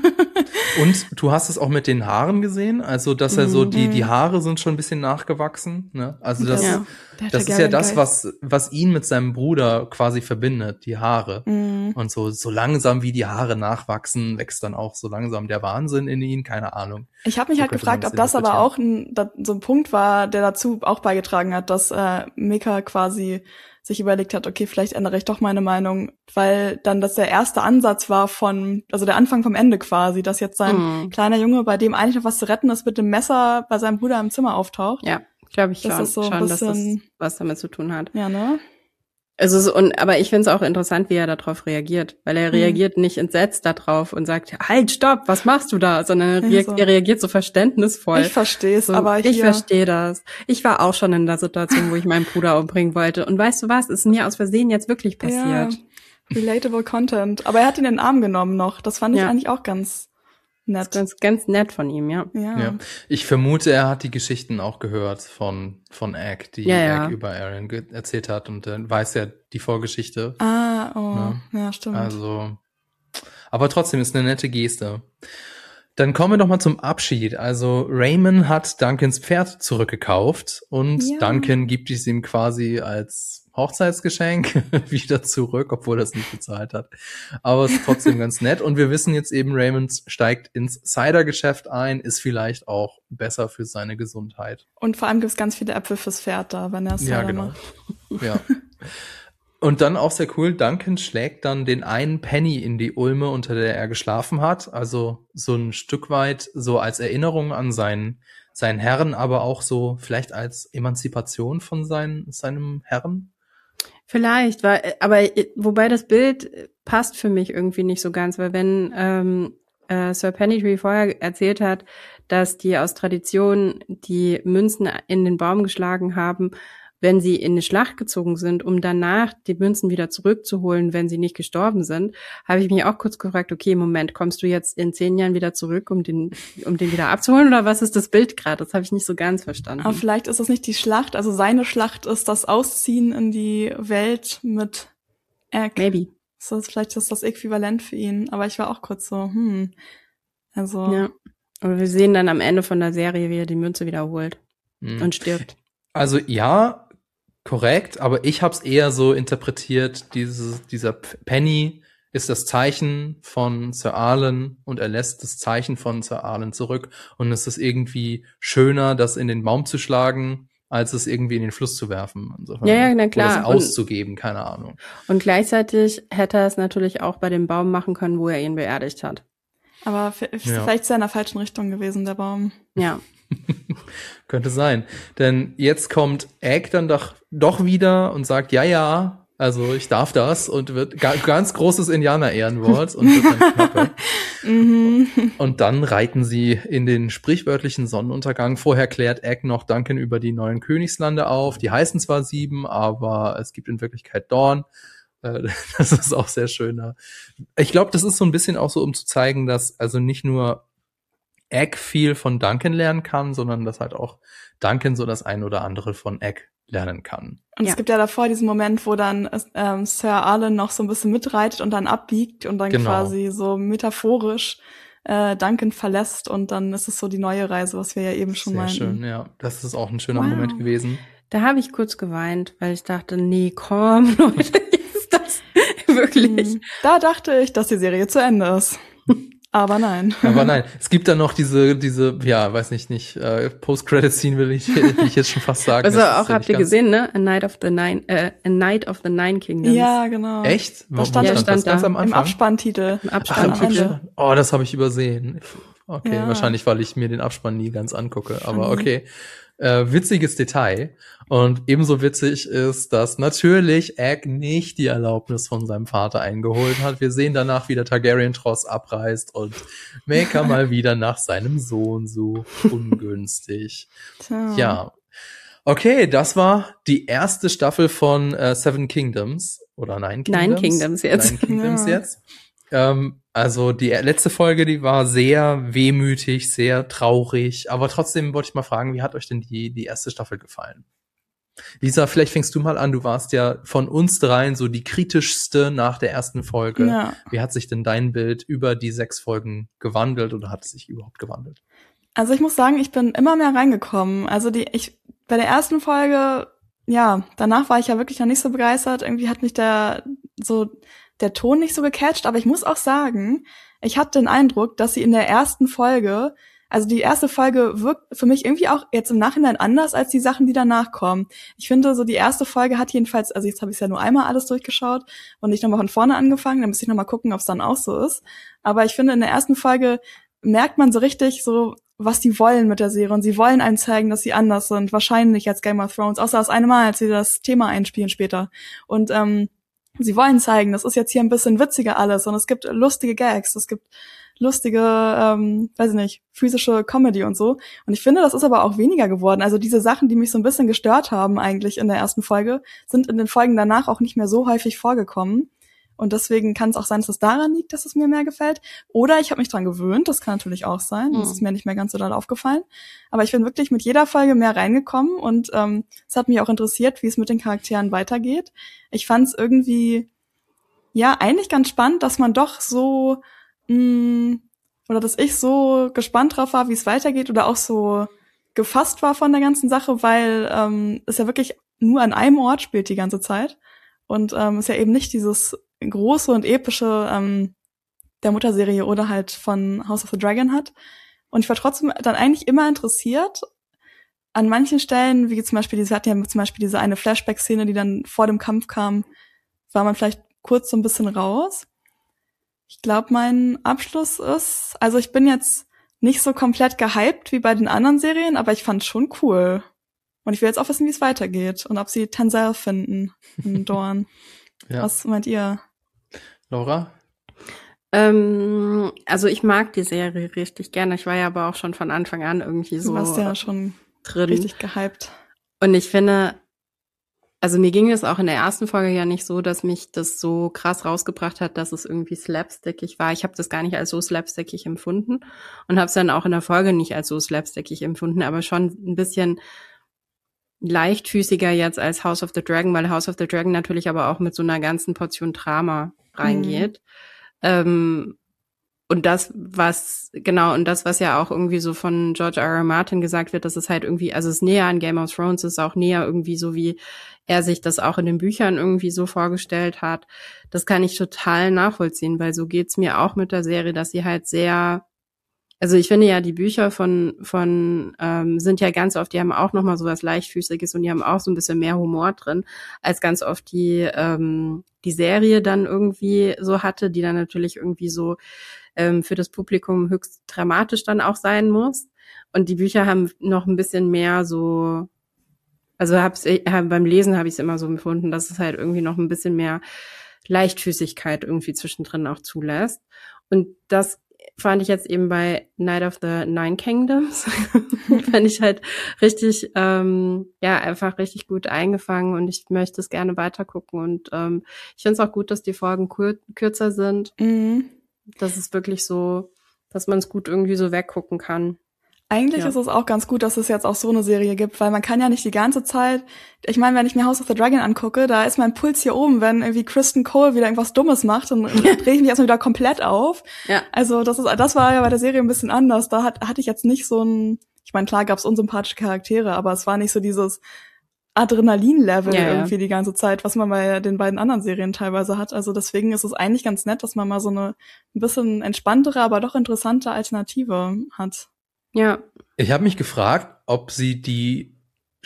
Und du hast es auch mit den Haaren gesehen, also dass er so die Haare sind schon ein bisschen nachgewachsen, ne? Also das ist ja das, was ihn mit seinem Bruder quasi verbindet, die Haare. Und so langsam wie die Haare nachwachsen, wächst dann auch so langsam der Wahnsinn in ihn, keine Ahnung. Ich habe mich halt gefragt, ob das aber auch so ein Punkt war, der dazu auch beigetragen hat, dass Maker quasi sich überlegt hat, okay, vielleicht ändere ich doch meine Meinung, weil dann das der erste Ansatz war also der Anfang vom Ende quasi, dass jetzt sein kleiner Junge, bei dem eigentlich noch was zu retten ist, mit dem Messer bei seinem Bruder im Zimmer auftaucht. Ja, glaube ich das schon, ist so dass das was damit zu tun hat. Ja, ne? Also aber ich finde es auch interessant, wie er darauf reagiert, weil er reagiert nicht entsetzt darauf und sagt, halt, stopp, was machst du da? Sondern er reagiert so verständnisvoll. Ich verstehe es, so, aber ich verstehe das. Ich war auch schon in der Situation, wo ich meinen Bruder umbringen wollte. Und weißt du was, ist mir aus Versehen jetzt wirklich passiert. Ja, relatable Content. Aber er hat ihn in den Arm genommen noch. Das fand ich eigentlich auch ganz nett. Das ist ganz nett von ihm, ja. Ich vermute, er hat die Geschichten auch gehört von Egg, die Egg über Arian erzählt hat und weiß ja die Vorgeschichte. Ja, stimmt. Also, aber trotzdem ist eine nette Geste. Dann kommen wir doch mal zum Abschied. Also Raymond hat Duncans Pferd zurückgekauft und Duncan gibt es ihm quasi als Hochzeitsgeschenk wieder zurück, obwohl er es nicht bezahlt hat. Aber es ist trotzdem ganz nett. Und wir wissen jetzt eben, Raymond steigt ins Cider-Geschäft ein, ist vielleicht auch besser für seine Gesundheit. Und vor allem gibt es ganz viele Äpfel fürs Pferd da, wenn er Cider macht. Ja. Und dann auch sehr cool, Duncan schlägt dann den einen Penny in die Ulme, unter der er geschlafen hat. Also so ein Stück weit so als Erinnerung an seinen Herrn, aber auch so vielleicht als Emanzipation von seinem Herrn. Vielleicht, wobei das Bild passt für mich irgendwie nicht so ganz, weil wenn Sir Pennytree vorher erzählt hat, dass die aus Tradition die Münzen in den Baum geschlagen haben, wenn sie in eine Schlacht gezogen sind, um danach die Münzen wieder zurückzuholen, wenn sie nicht gestorben sind, habe ich mich auch kurz gefragt, okay, Moment, kommst du jetzt in 10 Jahren wieder zurück, um den wieder abzuholen, oder was ist das Bild gerade? Das habe ich nicht so ganz verstanden. Aber vielleicht ist das nicht die Schlacht, also seine Schlacht ist das Ausziehen in die Welt mit Egg. Maybe. Vielleicht ist das äquivalent für ihn, aber ich war auch kurz so, also. Ja. Aber wir sehen dann am Ende von der Serie, wie er die Münze wiederholt und stirbt. Also ja, korrekt, aber ich habe es eher so interpretiert, dieser Penny ist das Zeichen von Sir Arlen und er lässt das Zeichen von Sir Arlen zurück und es ist irgendwie schöner, das in den Baum zu schlagen, als es irgendwie in den Fluss zu werfen. Insofern, ja, na klar. Oder es auszugeben, keine Ahnung. Und gleichzeitig hätte er es natürlich auch bei dem Baum machen können, wo er ihn beerdigt hat. Aber vielleicht ist er in der falschen Richtung gewesen, der Baum. Ja. Könnte sein. Denn jetzt kommt Egg dann doch wieder und sagt, ja, also ich darf das und wird ganz großes Indianer-Ehrenwort und wird dann Knappe. Und dann reiten sie in den sprichwörtlichen Sonnenuntergang. Vorher klärt Egg noch Duncan über die neuen Königslande auf. Die heißen zwar 7, aber es gibt in Wirklichkeit Dorn. Das ist auch sehr schöner. Ich glaube, das ist so ein bisschen auch so, um zu zeigen, dass also nicht nur Egg viel von Duncan lernen kann, sondern dass halt auch Duncan so das ein oder andere von Egg lernen kann. Und es gibt ja davor diesen Moment, wo dann Sir Arlen noch so ein bisschen mitreitet und dann abbiegt und dann quasi so metaphorisch Duncan verlässt und dann ist es so die neue Reise, was wir ja eben schon meinten. Sehr schön, ja. Das ist auch ein schöner Moment gewesen. Da habe ich kurz geweint, weil ich dachte, nee, komm, Leute, ist das wirklich? Da dachte ich, dass die Serie zu Ende ist. Aber nein. Es gibt dann noch diese, ja, weiß nicht, Post-Credit-Scene will ich jetzt schon fast sagen. Also auch habt ihr gesehen, ne? A Night of the Nine Kingdoms. Ja, genau. Echt? Das stand das ganz da am Anfang? Im Abspanntitel. Im Abspanntitel. Oh, das habe ich übersehen. Okay, wahrscheinlich, weil ich mir den Abspann nie ganz angucke. Aber okay. Witziges Detail. Und ebenso witzig ist, dass natürlich Egg nicht die Erlaubnis von seinem Vater eingeholt hat. Wir sehen danach, wie der Targaryen-Tross abreist und Maker mal wieder nach seinem Sohn sucht. Ungünstig. Ja. Okay, das war die erste Staffel von Seven Kingdoms. Oder Nine Kingdoms. Nine Kingdoms jetzt. Nine Kingdoms jetzt. Also die letzte Folge, die war sehr wehmütig, sehr traurig, aber trotzdem wollte ich mal fragen, wie hat euch denn die erste Staffel gefallen? Lisa, vielleicht fängst du mal an, du warst ja von uns dreien so die kritischste nach der ersten Folge. Ja. Wie hat sich denn dein Bild über die 6 Folgen gewandelt oder hat es sich überhaupt gewandelt? Also ich muss sagen, ich bin immer mehr reingekommen. Also bei der ersten Folge, ja, danach war ich ja wirklich noch nicht so begeistert. Irgendwie hat mich der Ton nicht so gecatcht, aber ich muss auch sagen, ich hatte den Eindruck, dass sie in der ersten Folge, also die erste Folge wirkt für mich irgendwie auch jetzt im Nachhinein anders als die Sachen, die danach kommen. Ich finde, so die erste Folge hat jedenfalls, also jetzt habe ich es ja nur einmal alles durchgeschaut und nicht nochmal von vorne angefangen, dann müsste ich nochmal gucken, ob es dann auch so ist. Aber ich finde, in der ersten Folge merkt man so richtig so, was die wollen mit der Serie und sie wollen einem zeigen, dass sie anders sind, wahrscheinlich als Game of Thrones, außer das eine Mal, als sie das Thema einspielen später. Und sie wollen zeigen, das ist jetzt hier ein bisschen witziger alles und es gibt lustige Gags, es gibt lustige, weiß ich nicht, physische Comedy und so. Und ich finde, das ist aber auch weniger geworden. Also diese Sachen, die mich so ein bisschen gestört haben eigentlich in der ersten Folge, sind in den Folgen danach auch nicht mehr so häufig vorgekommen. Und deswegen kann es auch sein, dass es daran liegt, dass es mir mehr gefällt. Oder ich habe mich dran gewöhnt, das kann natürlich auch sein. Das ist mir nicht mehr ganz so doll aufgefallen. Aber ich bin wirklich mit jeder Folge mehr reingekommen und es hat mich auch interessiert, wie es mit den Charakteren weitergeht. Ich fand es irgendwie, ja, eigentlich ganz spannend, dass man doch so, oder dass ich so gespannt drauf war, wie es weitergeht oder auch so gefasst war von der ganzen Sache, weil es ja wirklich nur an einem Ort spielt die ganze Zeit. Und es ja eben nicht dieses große und epische der Mutterserie oder halt von House of the Dragon hat. Und ich war trotzdem dann eigentlich immer interessiert an manchen Stellen, wie zum Beispiel, sie hatten ja zum Beispiel diese eine Flashback-Szene, die dann vor dem Kampf kam, war man vielleicht kurz so ein bisschen raus. Ich glaube, mein Abschluss ist, also ich bin jetzt nicht so komplett gehypt wie bei den anderen Serien, aber ich fand es schon cool. Und ich will jetzt auch wissen, wie es weitergeht und ob sie Tansel finden in Dorne. Ja. Was meint ihr? Laura? Also ich mag die Serie richtig gerne. Ich war ja aber auch schon von Anfang an irgendwie so du warst ja schon drin. Richtig gehypt. Und ich finde, also mir ging es auch in der ersten Folge ja nicht so, dass mich das so krass rausgebracht hat, dass es irgendwie slapstickig war. Ich habe das gar nicht als so slapstickig empfunden und habe es dann auch in der Folge nicht als so slapstickig empfunden, aber schon ein bisschen leichtfüßiger jetzt als House of the Dragon, weil House of the Dragon natürlich aber auch mit so einer ganzen Portion Drama reingeht. Und das, was ja auch irgendwie so von George R.R. Martin gesagt wird, dass es halt irgendwie, also es ist näher an Game of Thrones, es ist auch näher irgendwie so, wie er sich das auch in den Büchern irgendwie so vorgestellt hat. Das kann ich total nachvollziehen, weil so geht's mir auch mit der Serie, dass sie halt sehr, also ich finde ja, die Bücher von sind ja ganz oft, die haben auch nochmal so was Leichtfüßiges und die haben auch so ein bisschen mehr Humor drin, als ganz oft die Serie dann irgendwie so hatte, die dann natürlich irgendwie so für das Publikum höchst dramatisch dann auch sein muss. Und die Bücher haben noch ein bisschen mehr so, also beim Lesen habe ich es immer so empfunden, dass es halt irgendwie noch ein bisschen mehr Leichtfüßigkeit irgendwie zwischendrin auch zulässt. Und das fand ich jetzt eben bei Night of the Nine Kingdoms, fand ich halt richtig, einfach richtig gut eingefangen und ich möchte es gerne weitergucken und ich finde es auch gut, dass die Folgen kürzer sind. Das ist wirklich so, dass man es gut irgendwie so weggucken kann. Eigentlich ist es auch ganz gut, dass es jetzt auch so eine Serie gibt, weil man kann ja nicht die ganze Zeit, ich meine, wenn ich mir House of the Dragon angucke, da ist mein Puls hier oben, wenn irgendwie Kristen Cole wieder irgendwas Dummes macht, dann drehe ich mich erstmal wieder komplett auf. Ja. Also das war ja bei der Serie ein bisschen anders. Da hatte ich jetzt nicht so ein, ich meine, klar gab es unsympathische Charaktere, aber es war nicht so dieses Adrenalin-Level irgendwie die ganze Zeit, was man bei den beiden anderen Serien teilweise hat. Also deswegen ist es eigentlich ganz nett, dass man mal so eine ein bisschen entspanntere, aber doch interessante Alternative hat. Ja. Ich habe mich gefragt, ob sie die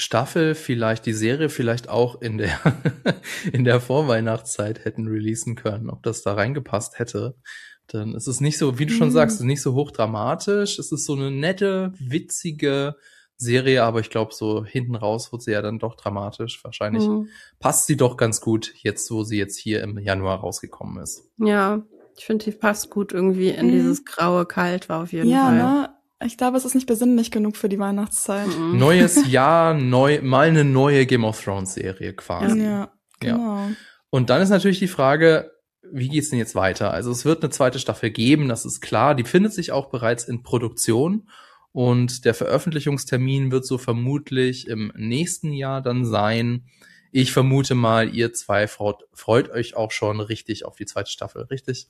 Serie vielleicht auch in der Vorweihnachtszeit hätten releasen können, ob das da reingepasst hätte. Dann ist es nicht so, wie du schon sagst, es ist nicht so hochdramatisch. Es ist so eine nette, witzige Serie, aber ich glaube, so hinten raus wird sie ja dann doch dramatisch. Wahrscheinlich passt sie doch ganz gut, jetzt wo sie jetzt hier im Januar rausgekommen ist. Ja, ich finde, die passt gut irgendwie in dieses graue Kalt war auf jeden Fall. Ne? Ich glaube, es ist nicht besinnlich genug für die Weihnachtszeit. Neues Jahr, mal eine neue Game of Thrones Serie quasi. Ja, genau. Ja. Und dann ist natürlich die Frage, wie geht's denn jetzt weiter? Also es wird eine zweite Staffel geben, das ist klar. Die befindet sich auch bereits in Produktion und der Veröffentlichungstermin wird so vermutlich im nächsten Jahr dann sein. Ich vermute mal, ihr zwei freut euch auch schon richtig auf die zweite Staffel, richtig?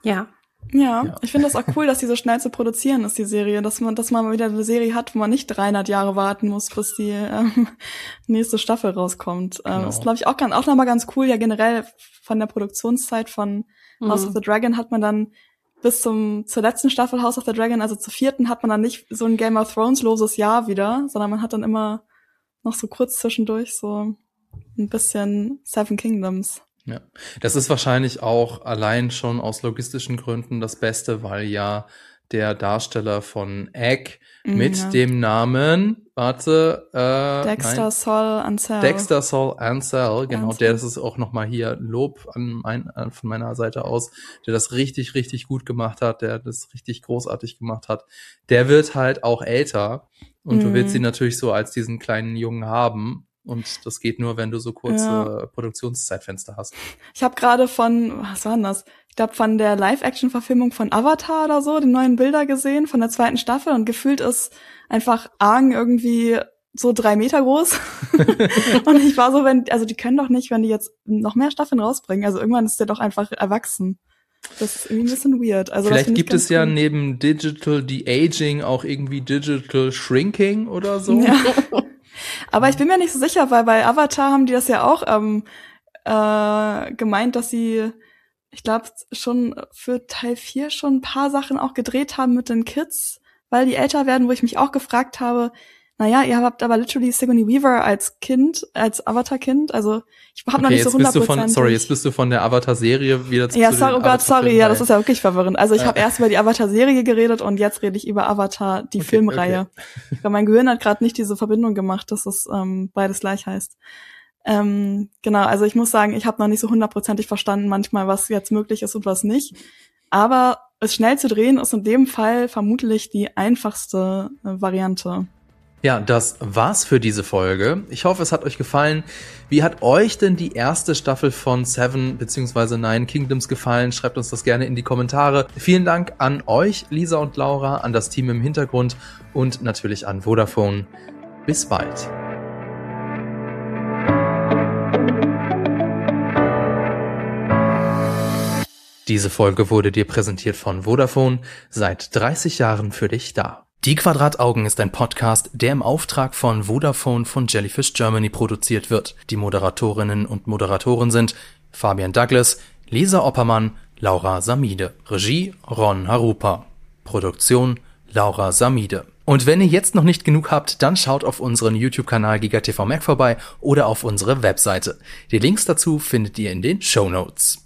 Ja, ich finde das auch cool, dass die so schnell zu produzieren ist, die Serie, dass man mal wieder eine Serie hat, wo man nicht 300 Jahre warten muss, bis die nächste Staffel rauskommt. Genau. Ist, glaube ich, auch nochmal ganz cool. Ja, generell von der Produktionszeit von House of the Dragon hat man dann bis zur letzten Staffel House of the Dragon, also zur 4. hat man dann nicht so ein Game of Thrones loses Jahr wieder, sondern man hat dann immer noch so kurz zwischendurch so ein bisschen Seven Kingdoms. Ja, das ist wahrscheinlich auch allein schon aus logistischen Gründen das Beste, weil ja der Darsteller von Egg mit dem Namen, Dexter Saul Ansel, genau, das ist auch nochmal hier Lob von meiner Seite aus, der das richtig, richtig gut gemacht hat, der das richtig großartig gemacht hat. Der wird halt auch älter und du willst ihn natürlich so als diesen kleinen Jungen haben. Und das geht nur, wenn du so kurze Produktionszeitfenster hast. Ich habe gerade was war denn das? Ich glaube, von der Live-Action-Verfilmung von Avatar oder so, die neuen Bilder gesehen von der 2. Staffel und gefühlt ist einfach Aang irgendwie so 3 Meter groß. Und ich war so, die können doch nicht, wenn die jetzt noch mehr Staffeln rausbringen. Also irgendwann ist der doch einfach erwachsen. Das ist irgendwie ein bisschen weird. Also vielleicht gibt es ja neben Digital De-Aging auch irgendwie Digital Shrinking oder so. Ja. Aber ich bin mir nicht so sicher, weil bei Avatar haben die das ja auch gemeint, dass sie, ich glaube, schon für Teil 4 schon ein paar Sachen auch gedreht haben mit den Kids, weil die älter werden, wo ich mich auch gefragt habe, naja, ihr habt aber literally Sigourney Weaver als Avatar-Kind, also ich habe noch nicht so 100%. Jetzt bist du von der Avatar-Serie wieder zu ja, sorry, ja, das ist ja wirklich verwirrend. Also ich habe erst über die Avatar-Serie geredet und jetzt rede ich über Avatar, die Filmreihe. Okay. Weil mein Gehirn hat gerade nicht diese Verbindung gemacht, dass es beides gleich heißt. Genau, also ich muss sagen, ich habe noch nicht so 100% verstanden manchmal, was jetzt möglich ist und was nicht. Aber es schnell zu drehen ist in dem Fall vermutlich die einfachste Variante. Ja, das war's für diese Folge. Ich hoffe, es hat euch gefallen. Wie hat euch denn die erste Staffel von 7 bzw. 9 Kingdoms gefallen? Schreibt uns das gerne in die Kommentare. Vielen Dank an euch, Lisa und Laura, an das Team im Hintergrund und natürlich an Vodafone. Bis bald. Diese Folge wurde dir präsentiert von Vodafone, seit 30 Jahren für dich da. Die Quadrataugen ist ein Podcast, der im Auftrag von Vodafone von Jellyfish Germany produziert wird. Die Moderatorinnen und Moderatoren sind Fabian Douglas, Lisa Oppermann, Laura Samide. Regie Ron Harupa. Produktion Laura Samide. Und wenn ihr jetzt noch nicht genug habt, dann schaut auf unseren YouTube-Kanal GigaTV Mac vorbei oder auf unsere Webseite. Die Links dazu findet ihr in den Shownotes.